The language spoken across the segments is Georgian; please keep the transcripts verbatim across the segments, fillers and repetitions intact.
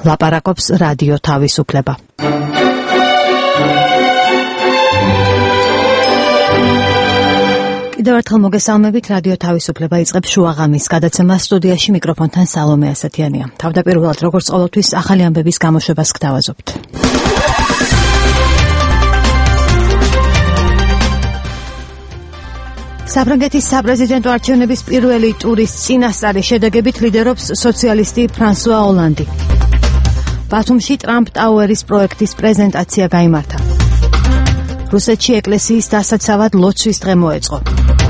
ლაპარაკობს რადიო თავისუფლება. კიდევ ერთხელ მოგესალმებით, რადიო თავისუფლება იწყებს შუაღამის გადაცემას. სტუდიაში მიკროფონთან სალომე ასათიანია. თავდაპირველად, როგორც ყოველთვის, ახალი ამბების გამოშვებას გთავაზობთ. საფრანგეთის საპრეზიდენტო არჩევნების პირველი ტურის წინასწარი შედეგებით ლიდერობს სოციალისტი ფრანსუა ოლანდი. ბათუმში ტრამპ ტაუერის პროექტის პრეზენტაცია გაიმართა. რუსეთში ეკლესიის დასაცავად ლოცვის დღე მოეწყო.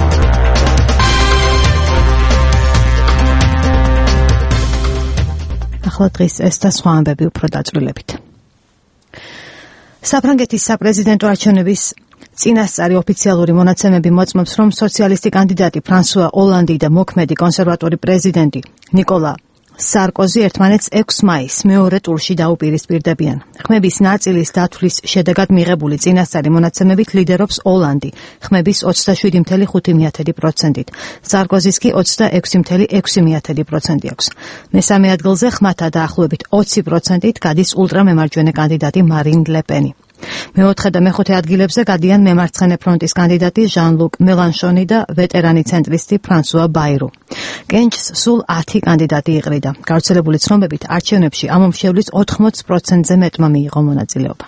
ახლა დღის ეს და სხვა ამბები უფრო დაწვრილებით. საფრანგეთის საპრეზიდენტო არჩევნების წინასწარი ოფიციალური მონაცემები მოწმობს, რომ სოციალისტი კანდიდატი ფრანსუა ოლანდი და მოქმედი კონსერვატორი პრეზიდენტი ნიკოლა სარკოზი ერთმანეთს ექვსი მაისს მეორე ტურში დაუპირისპირდებიან. ხმების ნაწილის დათვლის შედეგად მიღებული წინასწარი მონაცემებით ლიდერობს ოლანდი ხმების ოცდაშვიდი ფاصლე ხუთი პროცენტით. სარკოზის კი ოცდაექვსი ფاصლე ექვსი პროცენტი აქვს. მესამე ადგილზე ხმათა დაახლოებით ოცი პროცენტით გადის ულტრამემარჯვენე კანდიდატი მარინ ლე პენი. მეოთხე და მეხუთე ადგილებზე გადიან მემარცხენე ფრონტის კანდიდატი ჟან-ლუკ მელანშონი და ვეტერანი ცენტრისტი ფრანსუა ბაირუ. კენჭს სულ ათი კანდიდატი იყრიდა. გავრცელებული ცნობებით არჩევნებში ამომრჩევლის ოთხმოცი პროცენტზე მეტმა მიიღო მონაწილეობა.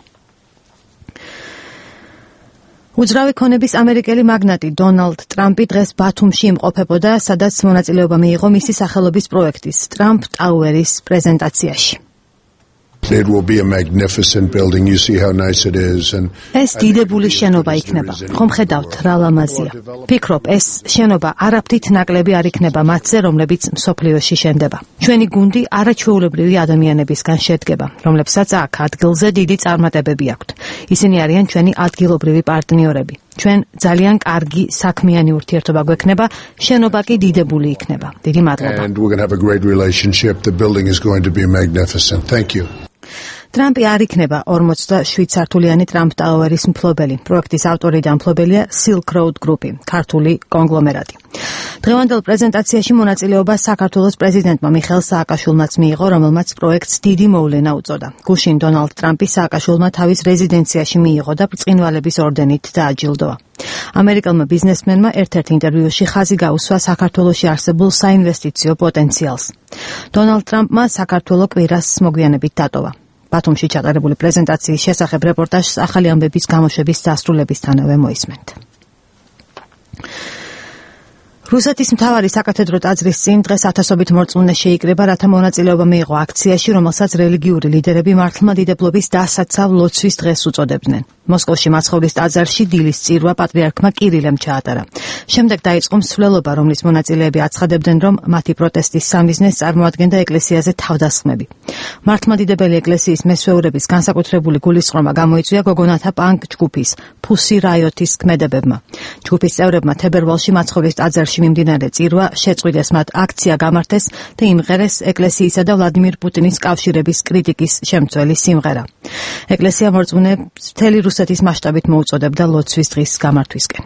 უძრავი ქონების ამერიკელი მაგნატი დონალდ ტრამპი დღეს ბათუმში იმყოფებოდა, სადაც მონაწილეობა მიიღო მისი სახელობის პროექტის ტრამპ ტაუერის პრეზენტაციაში. It will be a magnificent building. You see how nice it is. And ეს დიდებული შენობა იქნება. ხომ ხედავთ რა ლამაზია. ფიქრობ, ეს შენობა არაფრით ნაკლები არ იქნება მათზე, რომლებიც მსოფლიოში შენდება. ჩვენი გუნდი არაჩვეულებრივი ადამიანებისგან შედგება, რომლებსაც აქ ადგილზე დიდი წარმატებები აქვთ. ისინი არიან ჩვენი ადგილობრივი პარტნიორები. ჩვენ ძალიან კარგი საქმიანი ურთიერთობა გვექნება, შენობა კი დიდებული იქნება. დიდი მადლობა. And we're going to have a great relationship. The building is going to be magnificent. Thank you. ტრამპი არ იქნება ორმოცდაშვიდ სართულიანი ტრამპ ტაუერის მფლობელი. პროექტის ავტორი და მფლობელია Silk Road Group-ი, ქართული კონგლომერატი. დღევანდელ პრეზენტაციაში მონაწილეობა საქართველოს პრეზიდენტმა მიხეილ სააკაშვილმაც მიიღო, რომელმაც პროექტს დიდი მოვლენა უწოდა. გუშინ დონალდ ტრამპი სააკაშვილმა თავის რეზიდენციაში მიიღო და ბრწყინვალების ორდენით დააჯილდოა. ამერიკელმა ბიზნესმენმა ერთ-ერთ ინტერვიუში ხაზი გაუსვა საქართველოში არსებულ საინვესტიციო პოტენციალს. დონალდ ტრამპმა საქართველო კვირას მოგვიანებით დატოვა. ბათუმში ჩატარებული პრეზენტაციის შესახებ რეპორტაჟს ახალი ამბების გამოშვების დასრულებისთანავე მოისმენთ. რუსეთის მთავარი საკათედრო ტაძრის წინ დღეს ათასობით მორწმუნე შეიკრება, რათა მონაწილეობა მიიღო აქციაში, რომელსაც რელიგიური ლიდერები მართლმადიდებლობის დასაცავ ლოცვის დღეს უწოდებდნენ. მოსკოვში მაცხოვრის ტაძარში დილის წირვა პატრიარქმა კირილემ ჩაატარა. შემდეგ დაიწყო მსვლელობა, რომლის მონაწილეები აცხადებდნენ, რომ მათი პროტესტის სამიზნეს წარმოადგენდა ეკლესიაზე თავდასხმები. მართლმადიდებელი ეკლესიის მესვეურების განსაკუთრებული გულისწყრომა გამოიწვია გოგონათა პანკ ჯგუფის Pussy Riot-ის ქმედებებმა. ჯგუფის წევრებმა თებერვალში მაცხოვრის ტაძარში მიმდინარე წირვა შეწყვიტეს, მათ აქცია გამართეს და იმღერეს ეკლესიისა და ვლადიმირ პუტინის კავშირების კრიტიკის შემცველი სიმღერა. ეკლესია მორწმუნეებს მთელი რუსეთის მასშტაბით მოუწოდებდა ლოცვის დღის გამართვისკენ.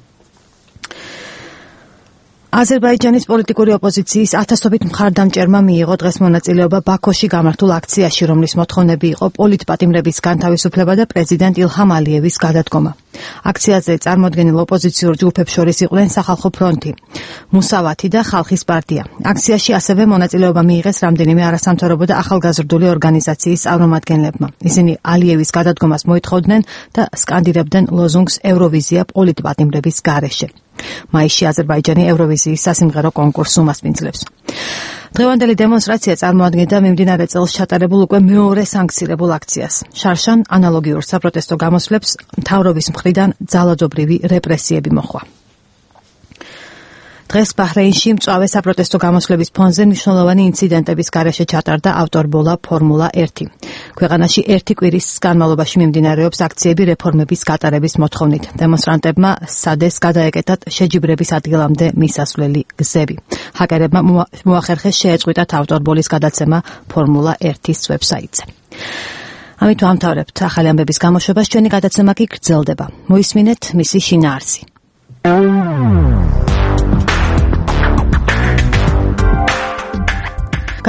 აზერბაიჯანის პოლიტიკური ოპოზიციის ათასობით მხარდამჭერმა მიიღო დღეს მონაწილეობა ბაქოში გამართულ აქციაში, რომლის მოთხოვნები იყო პოლიტპატიმრების განთავისუფლება და პრეზიდენტ ილჰამ ალიევის გადადგომა. აქციაზე წარმოდგენილ ოპოზიციურ ჯგუფებს შორის იყვნენ სახალხო ფრონტი, მუსავათი და ხალხის პარტია. აქციაში ასევე მონაწილეობა მიიღეს რამდენიმე არასამთავრობო და ახალგაზრდული ორგანიზაციის წარმომადგენლებმა. ისინი ალიევის გადადგომას მოითხოვდნენ და სკანდირებდნენ ლოზუნგს ევროვიზია პოლიტპატიმრების გარეშე. მაისში აზერბაიჯანი ევროვიზიის სასიმღერო კონკურსს უმასპინძლებს. დღევანდელი დემონსტრაცია წარმოადგენდა მიმდინარე წელს ჩატარებულ უკვე მეორე სანქცირებულ აქციას. შარშან ანალოგიურ საპროტესტო გამოსვლებს მთავრობის მხრიდან ძალადობრივი რეპრესიები მოჰყვა. დღეს ბაჰრეინში მწვავე საპროტესტო გამოსვლების ფონზე მნიშვნელოვანი ინციდენტების გარეშე ჩატარდა ავტორბოლა ფორმულა ერთი. ქვეყანაში ერთი კვირის განმავლობაში მიმდინარეობს აქციები რეფორმების გატარების მოთხოვნით. დემონსტრანტებმა სადეს გადაეკეტათ შეჯიბრების ადგილამდე მისასვლელი გზები. ჰაკერებმა მოახერხეს შეეწყვიტათ ავტორბოლის გადაცემა ფორმულა ერთის ვებსაიტზე. ამით ვამთავრებთ ახალი ამბების გამოშვებას, ჩვენი გადაცემა კი გრძელდება. მოისმინეთ მისი შინაარსი.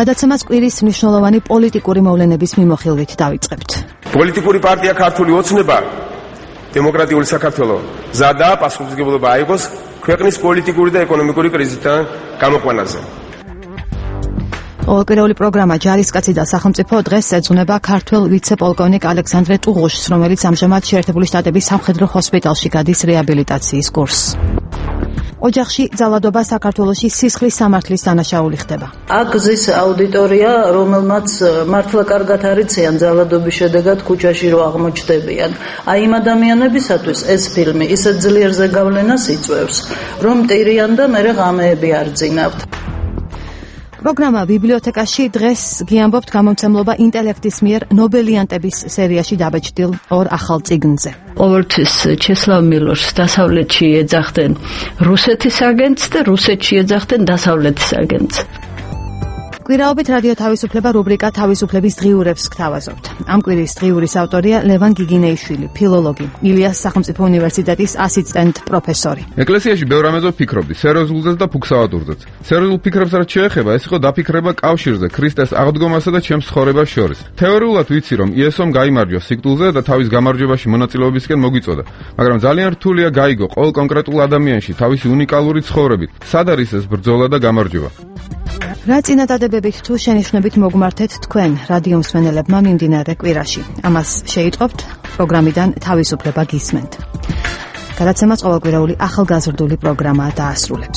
გადაცემას კვირის მნიშვნელოვანი პოლიტიკური მოვლენების მიმოხილვით დავიწყებთ. პოლიტიკური პარტია ქართული ოცნება დემოკრატიული საქართველო ზადაა პასუხისმგებლობა აიღოს ქვეყნის პოლიტიკური და ეკონომიკური კრიზისთან გამოყვანაზე. ყოველკვირეული პროგრამა ჯარისკაცი და სახელმწიფო დღეს ეძღვნება ქართველ ვიცე-პოლკოვნიკ ალექსანდრე ტუღუშს, რომელიც ამჟამად შეერთებული შტატების სამხედრო ჰოსპიტალში გადის რეაბილიტაციის კურსს. ოჯახში ძალადობა საქართველოში სისხლის სამართლის დანაშაული ხდება. აქ ზის აუდიტორია, რომელმაც მართლა კარგად არიციან ძალადობის შედეგად ქუჩაში რო აღმოჩნდებიან. აი იმ ადამიანებისათვის ეს ფილმი ისეთ ძლიერ ზეგავლენას იწვევს, რომ ტირიან და მერე ღამეები არ ძინავთ. პროგრამა ბიბლიოთეკაში დღეს გიამბობთ გამომცემლობა ინტელექტის მიერ ნობელიანტების სერიაში დაბეჭდილ ორ ახალ წიგნზე. ყოველთვის ჩესლავ მილორს დასავლეთში ეძახდნენ რუსეთის აგენტს და რუსეთში ეძახდნენ დასავლეთის აგენტს. კვირაობით რადიო თავისუფლება რუბრიკა თავისუფლების დღიურებს გთავაზობთ. ამ კვირის დღიურის ავტორია ლევან გიგინეიშვილი, ფილოლოგი, ილიას სახელმწიფო უნივერსიტეტის ასისტენტ პროფესორი. ეკლესიაში ბევრ რამეზე ვფიქრობდი, სერიოზულზეც და ფუქსავატურზეც. სერიოზულ ფიქრებს რაც შეეხება, ეს იყო დაფიქრება კავშირზე ქრისტეს აღდგომასა და ჩემს ცხოვრებას შორის. თეორიულად ვიცი, რომ იესომ გაიმარჯვა სიკვდილზე და თავის გამარჯვებაში მონაწილეობისკენ მოგვიწოდა, მაგრამ ძალიან რთულია გაიგო ყოველ კონკრეტულ ადამიანში თავისი უნიკალური ცხოვრებით, სად არის ეს ბრძოლა და გამარჯვება. რა წინადადებებით თუ შენიშვნებით მოგმართეთ თქვენ რადიო მსმენელებმა მიმდინარე კვირაში. ამას შეიტყობთ პროგრამიდან თავისუფლება გისმენთ. გადაცემას ყოველკვირეული ახალგაზრდული პროგრამა დაასრულებს.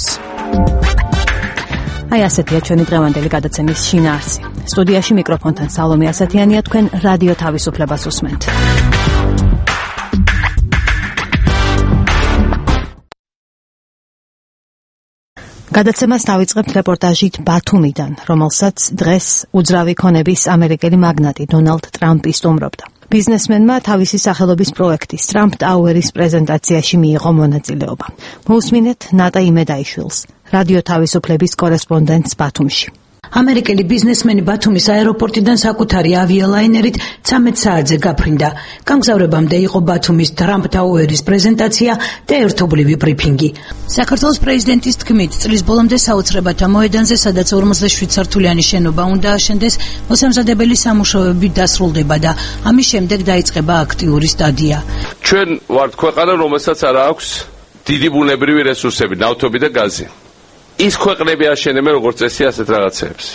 აი ასეთია ჩვენი დღევანდელი გადაცემის შინაარსი. სტუდიაში მიკროფონთან სალომე ასათიანია, თქვენ რადიო თავისუფლებას უსმენთ. გადაცემას დავიწყებთ რეპორტაჟით ბათუმიდან, რომელსაც დღეს უძრავი ქონების ამერიკელი მაგნატი დონალდ ტრამპი სტუმრობდა. ბიზნესმენმა თავისი სახელობის პროექტის ტრამპ ტაუერის პრეზენტაციაში მიიღო მონაწილეობა. მოусმინეთ ნატა იმედაიშვილს, რადიო თავისუფლების კორესპონდენტს ბათუმში. ამერიკელი ბიზნესმენი ბათუმის აეროპორტიდან საკუთარი ავიალაინერით ცამეტ საათზე გაფრინდა. გამგზავრებამდე იყო ბათუმის ტრამპ ტაუერის პრეზენტაცია და ერთობლივი ბრიფინგი. საქართველოს პრეზიდენტის თქმით, წლის ბოლომდე საოცრებათა მოედანზე, სადაც ორმოცდაშვიდ სართულიანი შენობა უნდა აშენდეს, მოსამზადებელი სამუშაოები დასრულდება და ამის შემდეგ დაიწყება აქტიური სტადია. ჩვენ ვართ ქვეყანა, რომელსაც არ აქვს დიდი ბუნებრივი რესურსები, ნავთობი და გაზი. ის ქვეყნები აშენებენ როგორც წესი ასეთ რაღაცებს.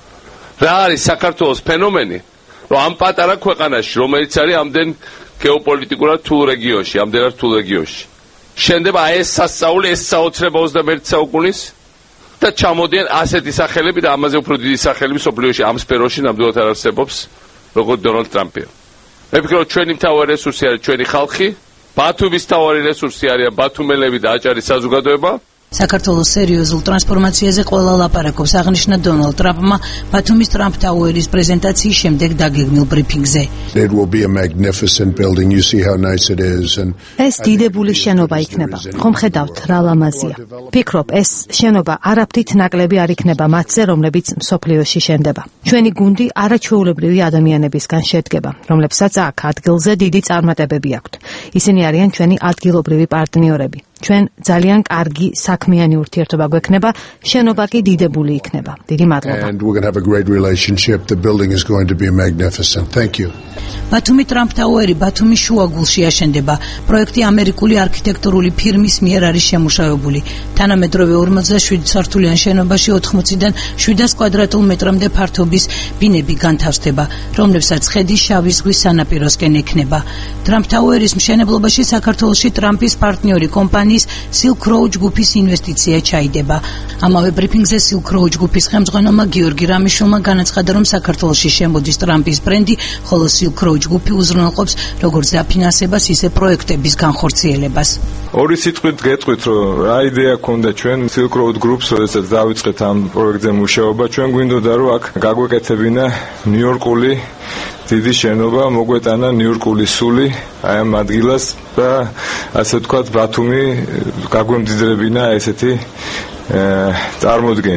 რა არის საქართველოს ფენომენი, რომ ამ პატარა ქვეყანაში, რომელიც არის ამდენ გეოპოლიტიკურად რთულ რეგიონში, ამდენად რთულ რეგიონში, შენდება ეს სასწაული, ეს საოცრება ოცდამეერთე საუკუნის და ჩამოდიან ასეთი სახელები და ამაზე უფრო დიდი სახელები სოფლიოში ამ სფეროში ნამდვილად არ არსებობს, როგორც დონალდ ტრამპი. მე ვფიქრობ, ჩვენი მთავარი რესურსი არის ჩვენი ხალხი, ბათუმის მთავარი რესურსი არის ბათუმელები და აჭარის საზოგადოება. საქართველოს სერიოზულ ტრანსფორმაციაზე ყველა ლაპარაკობს, აღნიშნა დონალდ ტრამპმა ბათუმის ტრამპ ტაუერის პრეზენტაციის შემდეგ დაგეგმილ ბრიფინგზე. It will be a magnificent building. You see how nice it is and ეს დიდებული შენობა იქნება. ხომ ხედავთ რა ლამაზია. ფიქრობ, ეს შენობა არაფრით ნაკლები არ იქნება მათზე, რომლებიც მსოფლიოში შენდება. ჩვენი გუნდი არაჩვეულებრივი ადამიანებისგან შედგება, რომლებსაც აქ ადგილზე დიდი წარმატებები აქვთ. ისინი არიან ჩვენი ადგილობრივი პარტნიორები. ჩვენ ძალიან კარგი საქმიანი ურთიერთობა გვექნება, შენობა კი დიდებული იქნება. დიდი მადლობა. And we're going to have a great relationship. The building is going to be magnificent. Thank you. ბათუმი ტრამპ ტაუერი ბათუმის შუაგულში აშენდება. პროექტი ამერიკული არქიტექტურული ფირმის მიერ არის შემუშავებული. თანამედროვე ორმოცდაშვიდ სართულიან შენობაში ოთხმოციდან შვიდას კვადრატულ მეტრამდე ფართობის ბინები განთავსდება, რომლებსაც ხედი შავი ზღვის სანაპიროსკენ ექნება. ტრამპ ტაუერის მშენებლობაში საქართველოში ტრამპის პარტნიორი კომპანიის Silk Road ჯგუფის ინვესტიცია ჩაიდება. ამავე ბრიფინგზე Silk Road ჯგუფის ხელმძღვანელმა გიორგი რამიშვილმა განაცხადა, რომ საქართველოში შემოდის ტრამპის ბრენდი, ხოლო Silk Road ჯგუფი უზრუნველყოფს როგორც დაფინანსებას, ისე პროექტების განხორციელებას. ორი სიტყვით გეტყვით, რომ რა იდეა ქონდა ჩვენ Silk Road Groups, როდესაც დავიწყეთ ამ პროექტზე მუშაობა, ჩვენ გვინდოდა რომ აქ გაგვეკეთებინა ნიუ-იორკული დიდი შენობა, მოგვეტანა ნიუ-იორკული სული აი ამ ადგილას და ასე ვთქვათ ბათუმი გაგვემდიდრებინა ესეთი წარმოდგენით.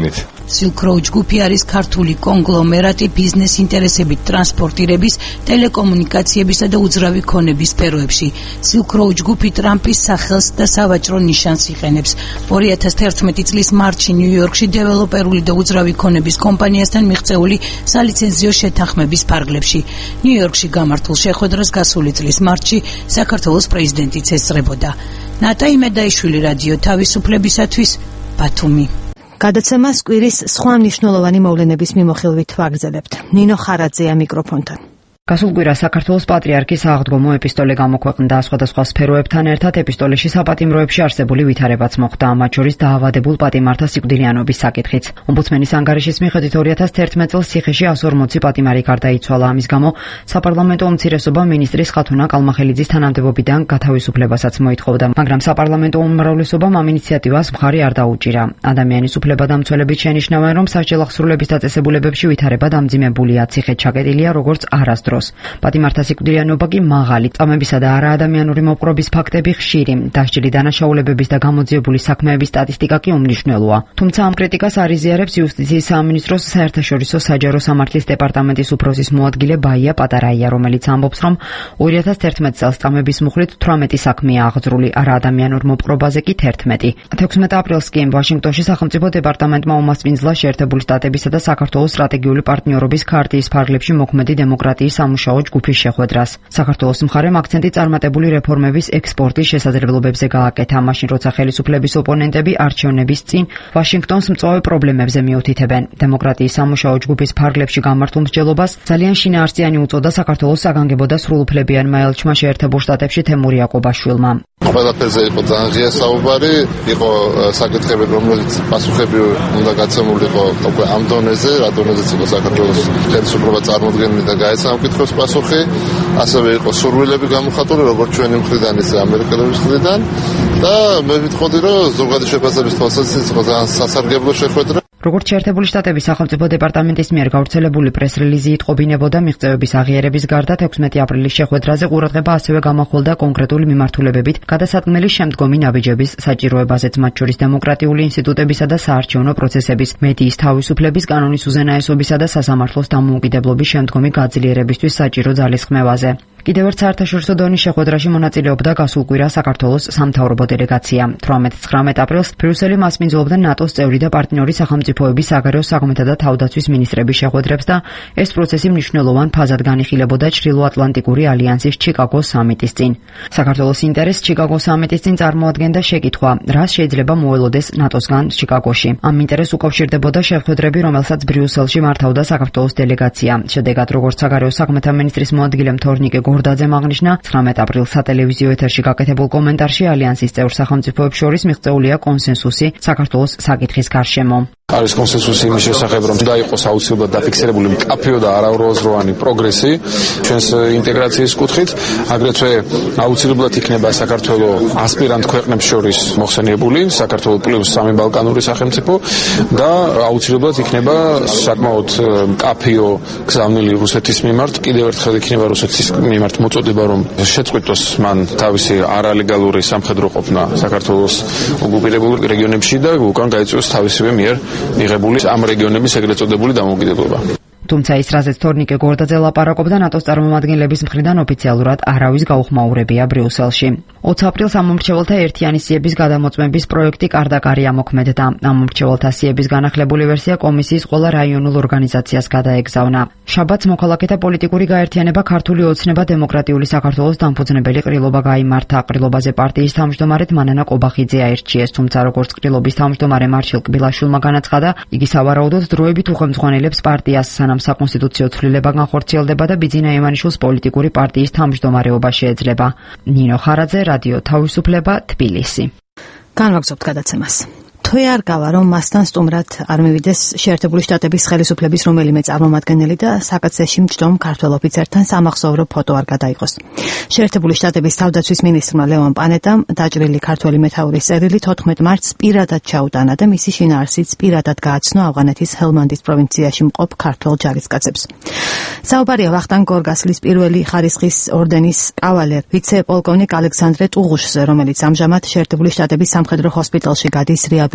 Silk Road ჯგუფი არის ქართული კონგლომერატი ბიზნეს ინტერესებით ტრანსპორტირების, ტელეკომუნიკაციებისა და უძრავი ქონების სფეროებში. Silk Road ჯგუფი ტრამპის სახელს და სავაჭრო ნიშანს იყენებს. ორი ათას თერთმეტი წლის მარტში ნიუ-იორკში დეველოპერული და უძრავი ქონების კომპანიასთან მიღწეული სალიცენზიო შეთანხმების ფარგლებში. ნიუ-იორკში გამართულ შეხვედრას გასული წლის მარტში საქართველოს პრეზიდენტიც ესწრებოდა. ნატა იმედაიშვილი, რადიო თავისუფლებისათვის, ბათუმი. გადაცემას კვირის სხვა მნიშვნელოვანი მოვლენების მიმოხილვით ვაგრძელებთ. ნინო ხარაძეა მიკროფონთან. გასულ კვირას საქართველოს პატრიარქის აღდგომო ეპისტოლე გამოქვეყნდა. სხვადასხვა სფეროებთან ერთად ეპისტოლეში საპატიმროებში არსებული ვითარებაც მოხდა, მათ შორის დაავადებულ პატიმართა სიკვდილიანობის საკითხიც. ომბუდსმენის ანგარიშის მიხედვით ორი ათას თერთმეტ წელს ციხეში εκατს ორმოცი პატიმარი გარდაიცვალა. ამის გამო საპარლამენტო უმცირესობა მინისტრის ხათუნა კალმახელიძის თანამდებობიდან გათავისუფლებასაც მოითხოვდა, მაგრამ საპარლამენტო უმრავლესობამ ამ ინიციატივას მხარი არ დაუჭირა. ადამიანის უფლებადამცველებით შენიშნავენ, რომ სასჯელ აღსრულების დაწესებულებებში ვითარება დამძიმებულია, ციხე ჩაკეტილია როგორც არასდროს. პატიმართა სიკვდილიანობა კი მაღალი, წამებისა და არაადამიანური მოპყრობის ფაქტები ხშირი, დასჯილი დანაშაულებების და გამოძიებული საქმეების სტატისტიკა კი უმნიშვნელოა. თუმცა ამ კრიტიკას არ იზიარებს იუსტიციის სამინისტროს საერთაშორისო საჯარო სამართლის დეპარტამენტის უფროსის მოადგილე ბაია პატარაია, რომელიც ამბობს, რომ ორი ათას თერთმეტ წელს წამების მუხლით თვრამეტი საქმეა აღძრული, არაადამიანურ მოპყრობაზე კი თერთმეტი. თექვსმეტ აპრილს კი ვაშინგტონში სახელმწიფო დეპარტამენტმა უმასპინძლა შეერთებული შტატებისა და საქართველოს სტრატეგიული პარტნიორობის ქარტიის ფარგლებში მოქმედი დემოკრატიის სამუშაო ჯგუფის შეხვედრას. საქართველოს მხარემ აქცენტი წარმატებული რეფორმების ექსპორტის შესაძლებლობებზე გააკეთა, მაშინ როცა ხელისუფლების ოპონენტები არჩევნების წინ ვაშინგტონს მწვავე პრობლემებზე მიუთითებენ. დემოკრატიის სამუშაო ჯგუფის ფარგლებში გამართულ მსჯელობას ძალიან შინაარსიანი უწოდა საქართველოს საგანგებო და სრულუფლებიანმა ელჩმა შეერთებულ შტატებში თემურ იაკობაშვილმა. ყველაფერზე იყო ძალიან ღია საუბარი, იყო საკითხები, რომელიც პასუხები უნდა გაცემულიყო უკვე ამ დონეზე, რა დონეზეც იყო საქართველოს ხელისუფლება წარმოდგენილი და გაეცა ამ კითხვებს პასუხი, ასევე იყო სურვილები გამოხატული როგორც ჩვენი მხრიდან, ისე ამერიკელების მხრიდან და მე ვიტყოდი, რომ ზოგადი შეფასების თვალსაზრისით იყო ძალიან სასარგებლო შეხვედრა. როგორც შეერთებული შტატების სახელმწიფო დეპარტამენტის მიერ გავრცელებული პრეს-რელიზი იტყობინებოდა, მიღწევების აღიარების გარდა თექვსმეტი აპრილის შეხვედრაზე ყურადღება ასევე გამახვილდა კონკრეტული მიმართულებებით გადასატყმელი შემდგომი ნაბიჯების საჭიროებაზეც, მათ შორის დემოკრატიული ინსტიტუტებისა და საარჩევნო პროცესების, მედიის თავისუფლების, კანონის უზენაესობისა და სასამართლოს დამოუკიდებლობის შემდგომი გაძლიერებისთვის საჭირო ძალისხმევაზე. კიდევ ერთ საერთაშორისო დონის შეხვედრაში მონაწილეობდა გასულ კვირას საქართველოს სამთავრობო დელეგაცია. თვრამეტ აპრილს ბრიუსელი მასპინძლობდა ნატოს წევრი და პარტნიორი სახელმწიფოების საგარეო საქმეთა და თავდაცვის მინისტრების შეხვედრებს და ეს პროცესი მნიშვნელოვან ფაზად განიხილებოდა ჩრდილოატლანტიკური ალიანსის ჩიკაგოს სამიტის წინ. საქართველოს ინტერესს ჩიკაგოს სამიტის წინ წარმოადგენდა შეკითხვა, რას შეიძლება მოელოდეს ნატოსგან ჩიკაგოში. ამ ინტერესს უკავშირდებოდა შეხვედრები, რომელსაც ბრიუსელში მართავდა საქართველოს დელეგაცია. შედეგად, როგორც საგარეო საქმეთა მინისტრის მოადგილემ თორნიკე გორდაძემ აღნიშნა, ცხრამეტ აპრილს სატელევიზიო ეთერში გაკეთებულ კომენტარში ალიანსის წევრ სახელმწიფოებს შორის მიღწეულია კონსენსუსი საქართველოს საკითხის გარშემო. არის კონსენსუსი იმის შესახებ, რომ უნდა იყოს აუცილებლად დაფიქსირებული მკაფიო და არაუროაზროვანი პროგრესი ჩვენს ინტეგრაციის კუთხით, აგრეთვე აუცილებლად იქნება საქართველოს ასპირანტ ქვეყნებს შორის მოხსენიებული საქართველოს პლუს სამი ბალკანური სახელმწიფო და აუცილებლად იქნება საკმაოდ მკაფიო გზავნილი რუსეთის მიმართ, კიდევ ერთხელ იქნება რუსეთის მიმართ მოწოდება, რომ შეწყვიტოს მან თავისი არალეგალური სამხედრო ყოფნა საქართველოს ოკუპირებულ რეგიონებში და უკან გაიწვიოს თავისივე მიერ მიღებული ამ რეგიონების ეგრეთ წოდებული დამოუკიდებლობა. თუმცა ის, რაზეც თორნიკე გორდაძე ლაპარაკობდა, ნატოს წარმომადგენლების მხრიდან ოფიციალურად არავის გაუხმაურებია ბრიუსელში. ოცი აპრილს ამ მომრჩეველთა ერთიანი სიების გადამოწმების პროექტი კარდაკარია მოქმედდა. ამ მომრჩეველთა სიების განახლებული ვერსია კომისიის ყველა რაიონულ ორგანიზაციას გადაეგზავნა. შაბათს მოქალაქეთა პოლიტიკური გაერთიანება ქართული ოცნება დემოკრატიული საქართველოს დამფუძნებელი ყრილობა გაიმართა. ყრილობაზე პარტიის თავმჯდომარედ მანანა კობახიძე აირჩიეს, თუმცა როგორც ყრილობის თავმჯდომარე მარშალ კბილაშვილმა განაცხადა, იგი სავარაუდოდ დროებით უხელმძღვანელებს პარტიას, სანამ საკონსტიტუციო ცვლილება განხორციელდება და ბიძინა ივანიშვილს პოლიტიკური პარტიის თავმჯდომარეობა შეეძლება. ნინო ხარაძე, რადიო თავისუფლება, თბილისი. განვაგრძობთ გადაცემას. თუ არ გავა, რომ მასთან სტუმრად არ მივიდეს შეერთებული შტატების ხელისუფლების რომელიმე წარმომადგენელი და საკაცეში მჯდომ ქართველ ოფიცერთან სამახსოვრო ფოტო არ გადაიღოს. შეერთებული შტატების თავდაცვის მინისტრმა ლევან პანეტამ დაჭრილი ქართველი მეთაურის წერილი თოთხმეტ მარტს პირადად ჩაუტანა და მისი შინაარსიც პირადად გააცნო ავღანეთის ჰელმანდის პროვინციაში მყოფ ქართველ ჯარისკაცებს. საუბარია ვახტანგ გორგასლის პირველი ხარისხის ორდენის კავალერ ვიცე-პოლკოვნიკ ალექსანდრე ტუღუშზე, რომელიც ამჟამად შეერთებული შტატების სამხედრო ჰოსპიტალში გადის რეაბილიტაციაში.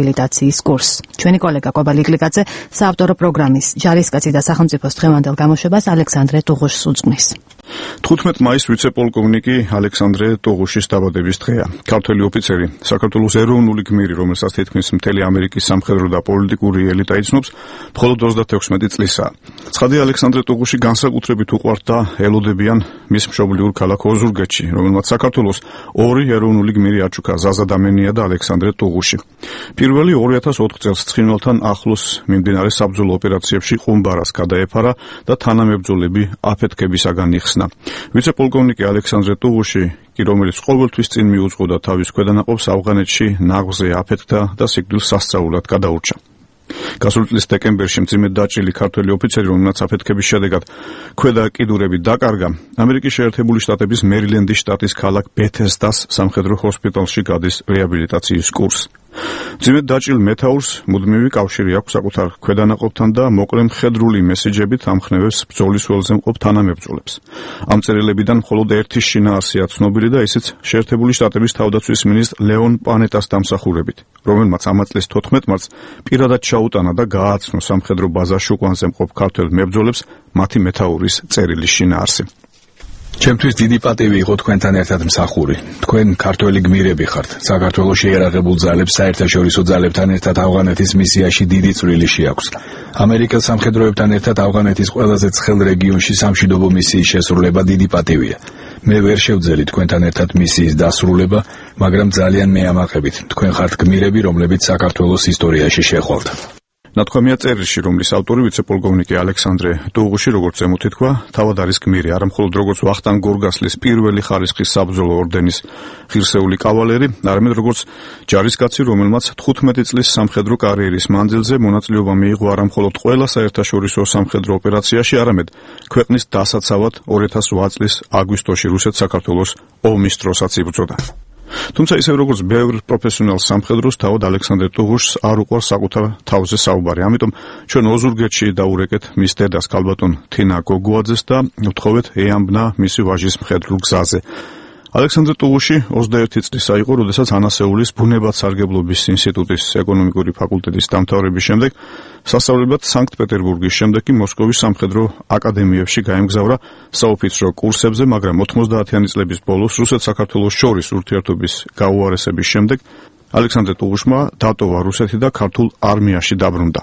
რეაბილიტაციის კურსს. ჩვენი კოლეგა კვაბა ლიკლიკაძე საავტორო პროგრამის ჯარისკაცი და სახელმწიფოს დღევანდელ გამოშვებას ალექსანდრე ტუღუშს უძღვნის. თხუთმეტ მაისს ვიცე-პოლკოვნიკი ალექსანდრე ტუღუშის დაბადების დღეა. ქართველი ოფიცერი, საქართველოს ეროვნული გმირი, რომელსაც თითქმის მთელი ამერიკის სამხედრო და პოლიტიკური ელიტა იცნობს, მხოლოდ ოცდათექვსმეტი წლისაა. ცხადია, ალექსანდრე ტუღუში განსაკუთრებით უყვართ და ელოდებიან მის მშობლიურ ქალაქ ოზურგეთში, რომელმაც საქართველოს ორი ეროვნული გმირი აჩუქა, ზაზა დამენია და ალექსანდრე ტუღუში. პირველი ორი ათას ოთხ წელს ცხინვალთან ახლოს მიმდინარე საბრძოლო ოპერაციებში ყუმბარას გადაეფარა და თანამებრძოლები აფეთქებისაგან იხსნა. ვიცე-პოლკოვნიკი ალექსანდრე ტუღუში, კი რომელიც ყოველთვის წინ მიუძღოდა თავის ქვედანაყოფს, ავღანეთში ნაღზე აფეთქდა და სიკვდილს სასწაულად გადაურჩა. გასული წლის დეკემბერში მძიმედ დაჭრილი ქართველი ოფიცერი, რომელმაც აფეთქების შედეგად ქვედა კიდურები დაკარგა, ამერიკის შეერთებული შტატების მერილენდის შტატის ქალაქ ბეთესდას სამხედრო ჰოსპიტალში გადის რეაბილიტაციის კურსს. მძიმედ დაჭრილ მეთაურს მუდმივი კავშირი აქვს საკუთარ ქვედანაყოფთან და მოკლე მხედრული მესიჯებით ამხნევებს ბრძოლის ველზე მყოფ თანამებრძოლებს. ამ წერილებიდან მხოლოდ ერთი შინაარსია ცნობილი და ისიც შეერთებული შტატების თავდაცვის მინისტრ ლეონ პანეტას დამსახურებით, რომელმაც ამ წლის თოთხმეტ მარტს პირადად ჩაუტანა და გააცნო სამხედრო ბაზა შუკვანზე მყოფ ქართველ მებრძოლებს მათი მეთაურის წერილი შინაარსი. ჩემთვის დიდი პატივი იყო თქვენთან ერთად მსახური. თქვენ ქართველი გმირები ხართ. საქართველოს შეიარაღებულ ძალებს საერთაშორისო ძალებთან ერთად ავღანეთის მისიაში დიდი წვლილი შეაქვს. ამერიკას სამხედროებთან ერთად ავღანეთის ყველაზე ცხელ რეგიონში სამშვიდობო მისიის შესრულება დიდი პატივია. მე ვერ შევძელი თქვენთან ერთად მისიის დასრულება, მაგრამ ძალიან მეამაყებით. თქვენ ხართ გმირები, რომლებიც საქართველოს ისტორიაში შეხვალთ. ნათქვამია წერილში, რომლის ავტორი ვიცე-პოლკოვნიკი ალექსანდრე ტუღუში, როგორც ზემოთ ითქვა, თავად არის გმირი, არა მხოლოდ როგორც ვახტანგ გორგასლის პირველი ხარისხის საბრძოლო ორდენის ღირსეული კავალერი, არამედ როგორც ჯარისკაცი, რომელმაც თხუთმეტი წლის სამხედრო კარიერის მანძილზე მონაწილეობა მიიღო არა მხოლოდ ყველა საერთაშორისო სამხედრო ოპერაციაში, არამედ ქვეყნის დასაცავად ორი ათას ოთხ წლის აგვისტოში რუსეთ-საქართველოს ომის დროსაც იბრძოდა. თუმცა ისევ როგორც ბევრ პროფესიონალ სამხედროს, თავად ალექსანდრე ტუღუშს არ უყვარს საკუთარ თავზე საუბარი. ამიტომ ჩვენ ოზურგეთში დაურეკეთ მის დედას, ქალბატონ თინა გოგუაძეს და ვთხოვეთ ეამბნა მისი ვაჟის მხედრულ გზაზე. ალექსანდრე ტუღუში ოცდაერთი წლისა იყო, როდესაც ანასეულის ბუნებათსარგებლობის ინსტიტუტის ეკონომიკური ფაკულტეტის დამთავრების შემდეგ სასწავლებლად სანქტ-პეტერბურგის, შემდეგ კი მოსკოვის სამხედრო აკადემიებში გაემგზავრა საოფიცრო კურსებზე, მაგრამ ოცდაათიანი წლების ბოლოს რუსეთ-საქართველოს შორის ურთიერთობის გაუარესების შემდეგ ალექსანდრე ტუღუშმა დატოვა რუსეთი და ქართულ არმიაში დაბრუნდა.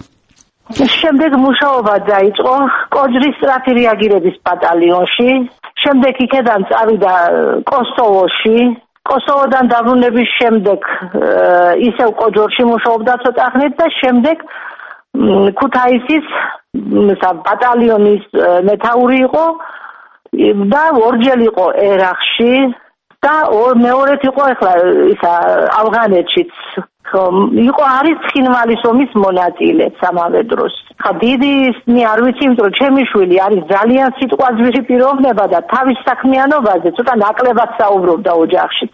შემდეგ მუშაობა დაიწყო კოჯრის სწრაფი რეაგირების ბატალიონში. შემდეგ იქედან წავიდა კოსოვოში. კოსოვოდან დაბრუნების შემდეგ ისევ კოჯორში მუშაობდა ცოტა ხნით და შემდეგ ქუთაისის ბატალიონის მეთაური იყო და ორჯერ იყო ერაყში და მეორედ იყო ახლა ისა ავღანეთშიც. იყო არის ცხინვალის ომის მონაწილე ამავე დროს. ხა დიდი ისინი არ ვიცი, იმიტომ რომ ჩემი შვილი არის ძალიან სიტყვაძვირი პიროვნება და თავის საქმიანობაზე ცოტა ნაკლებად საუბრობდა ოჯახშიც.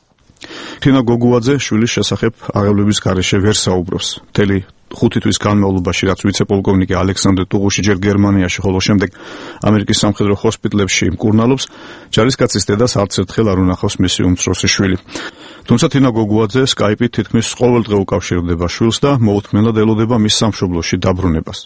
თინა გოგუაძე შვილის შესახებ აღებლების გარეშე ვერ საუბრობს. მთელი ხუთი თვის განმავლობაში, რაც ვიცე-პოლკოვნიკი ალექსანდრე ტუღუში ჯერ გერმანიაში, ხოლო შემდეგ ამერიკის სამხედრო ჰოსპიტლებში მკურნალობს, ჯარისკაცის დედას არც ერთხელ არ უნახავს მისი უმცროსი შვილი. თუმცა თინა გოგუაძე სკაიპით თითქმის ყოველდღე უკავშირდება შვილს და მოუთმენლად ელოდება მის სამშობლოში დაბრუნებას.